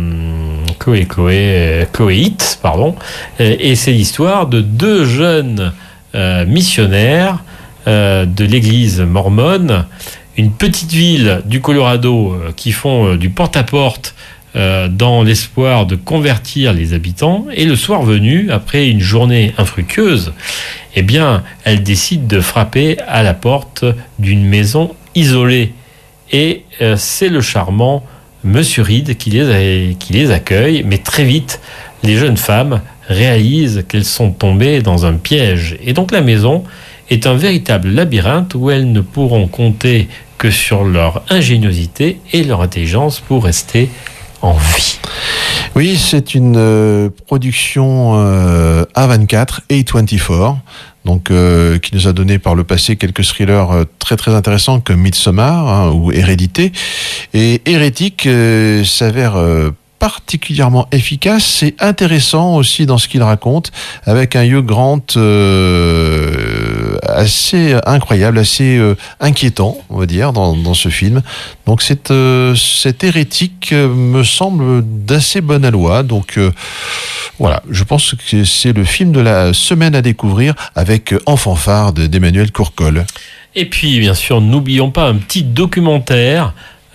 Hitz, pardon. Et c'est l'histoire de deux jeunes missionnaires de l'église mormone, une petite ville du Colorado qui font du porte-à-porte dans l'espoir de convertir les habitants. Et le soir venu, après une journée infructueuse, eh bien, elles décident de frapper à la porte d'une maison isolée. Et c'est le charmant Monsieur Reed qui les accueille, mais très vite, les jeunes femmes réalisent qu'elles sont tombées dans un piège. Et donc la maison est un véritable labyrinthe où elles ne pourront compter que sur leur ingéniosité et leur intelligence pour rester en vie. Oui, c'est une production A24, A24, donc qui nous a donné par le passé quelques thrillers très très intéressants comme Midsommar ou Hérédité. Et Hérétique s'avère particulièrement efficace et intéressant aussi dans ce qu'il raconte, avec un Hugh Grant assez incroyable, assez inquiétant, on va dire, dans ce film. Donc cet Hérétique me semble d'assez bonne aloi. Donc voilà, je pense que c'est le film de la semaine à découvrir, avec En fanfare d'Emmanuel Courcol. Et puis, bien sûr, n'oublions pas un petit documentaire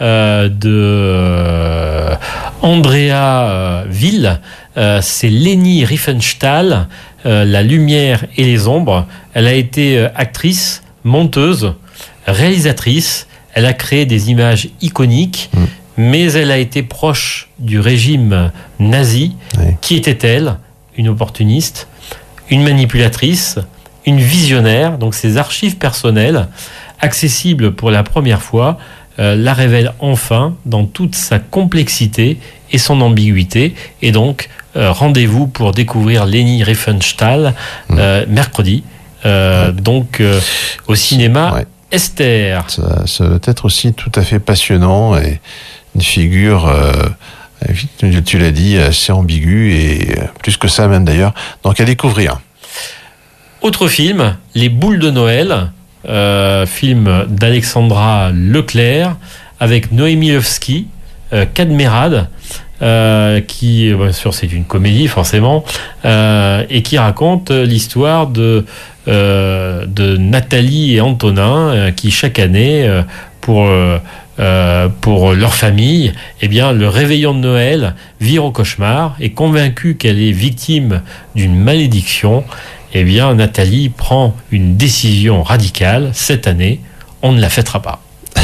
de Andrea Will. C'est Leni Riefenstahl, La lumière et les ombres. Elle a été actrice, monteuse, réalisatrice. Elle a créé des images iconiques, mais elle a été proche du régime nazi. Oui. Qui était-elle ? Une opportuniste, une manipulatrice, une visionnaire. Donc ses archives personnelles, accessibles pour la première fois, la révèle enfin dans toute sa complexité et son ambiguïté. Et donc, rendez-vous pour découvrir Leni Riefenstahl mercredi, donc au cinéma. Ouais. Esther. Ça doit être aussi tout à fait passionnant et une figure, tu l'as dit, assez ambiguë et plus que ça même d'ailleurs. Donc à découvrir. Autre film, Les boules de Noël. Film d'Alexandra Leclerc avec Noémie Lvovsky, Cadmerade, qui, bien sûr, c'est une comédie forcément, et qui raconte l'histoire de Nathalie et Antonin, qui chaque année, pour leur famille, eh bien, le réveillon de Noël vire au cauchemar, et convaincue qu'elle est victime d'une malédiction, eh bien, Nathalie prend une décision radicale. Cette année, on ne la fêtera pas.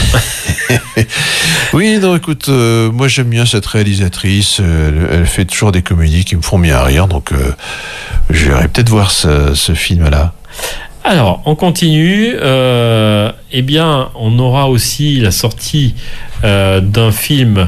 Oui, non, écoute, moi j'aime bien cette réalisatrice. Elle fait toujours des comédies qui me font bien rire. Donc, j'irai peut-être voir ce film-là. Alors, on continue. Eh bien, on aura aussi la sortie d'un film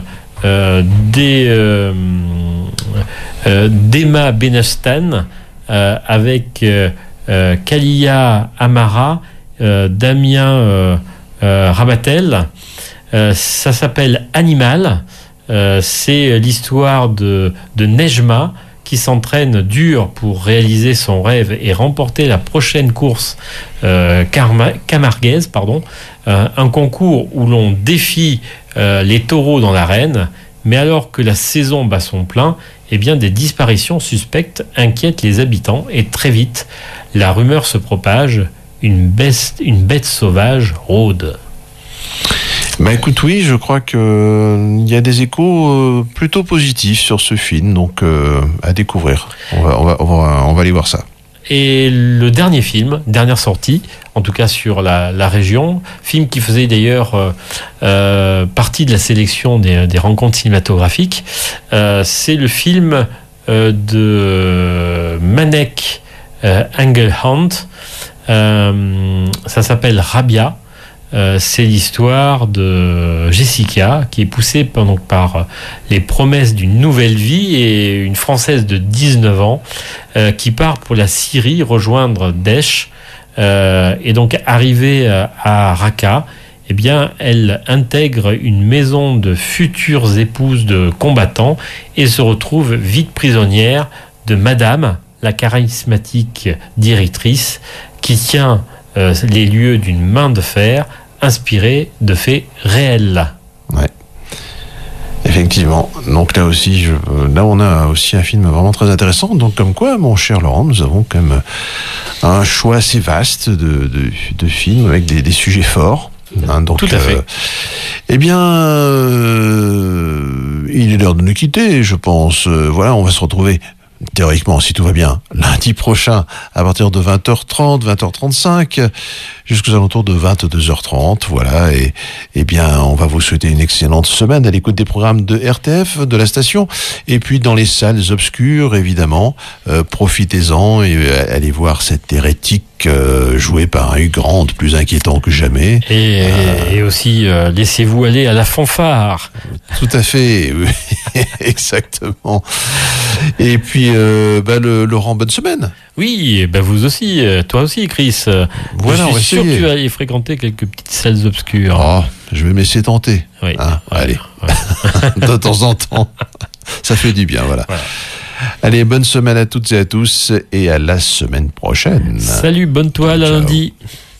d'Emma Benestan, avec Kalia Amara, Damien Rabatel. Ça s'appelle Animal. C'est l'histoire de Nejma qui s'entraîne dur pour réaliser son rêve et remporter la prochaine course camarguaise, un concours où l'on défie les taureaux dans l'arène. Mais alors que la saison bat son plein, eh bien, des disparitions suspectes inquiètent les habitants et très vite, la rumeur se propage, une bête sauvage rôde. Bah écoute, oui, je crois qu'il y a des échos plutôt positifs sur ce film, donc à découvrir. On va aller voir ça. Et le dernier film, dernière sortie, en tout cas sur la région, film qui faisait d'ailleurs partie de la sélection des rencontres cinématographiques, c'est le film de Manek Engelhardt. Ça s'appelle Rabia. C'est l'histoire de Jessica qui est poussée par les promesses d'une nouvelle vie, et une Française de 19 ans qui part pour la Syrie rejoindre Daesh, et donc arrivée à Raqqa, eh bien, elle intègre une maison de futures épouses de combattants et se retrouve vite prisonnière de Madame, la charismatique directrice, qui tient les lieux d'une main de fer, inspirée de faits réels. Ouais. Effectivement. Donc là aussi, on a aussi un film vraiment très intéressant. Donc comme quoi, mon cher Laurent, nous avons quand même un choix assez vaste de films avec des sujets forts. Donc, tout à fait. Eh bien, il est l'heure de nous quitter, je pense. Voilà, on va se retrouver théoriquement, si tout va bien, lundi prochain, à partir de 20h30, 20h35, jusqu'aux alentours de 22h30, voilà, et bien, on va vous souhaiter une excellente semaine à l'écoute des programmes de RTF, de la station, et puis dans les salles obscures, évidemment, profitez-en et allez voir cet hérétique joué par un Hugh Grant, plus inquiétant que jamais. Et aussi, laissez-vous aller à la fanfare. Tout à fait, oui. Exactement. Et puis, Laurent, bonne semaine. Oui, vous aussi, toi aussi, Chris. Voilà, je suis sûr que tu vas aller fréquenter quelques petites salles obscures. Oh, je vais me laisser tenter. Oui. Allez, de temps en temps, ça fait du bien, voilà. Allez, bonne semaine à toutes et à tous, et à la semaine prochaine. Salut, bonne toile à lundi.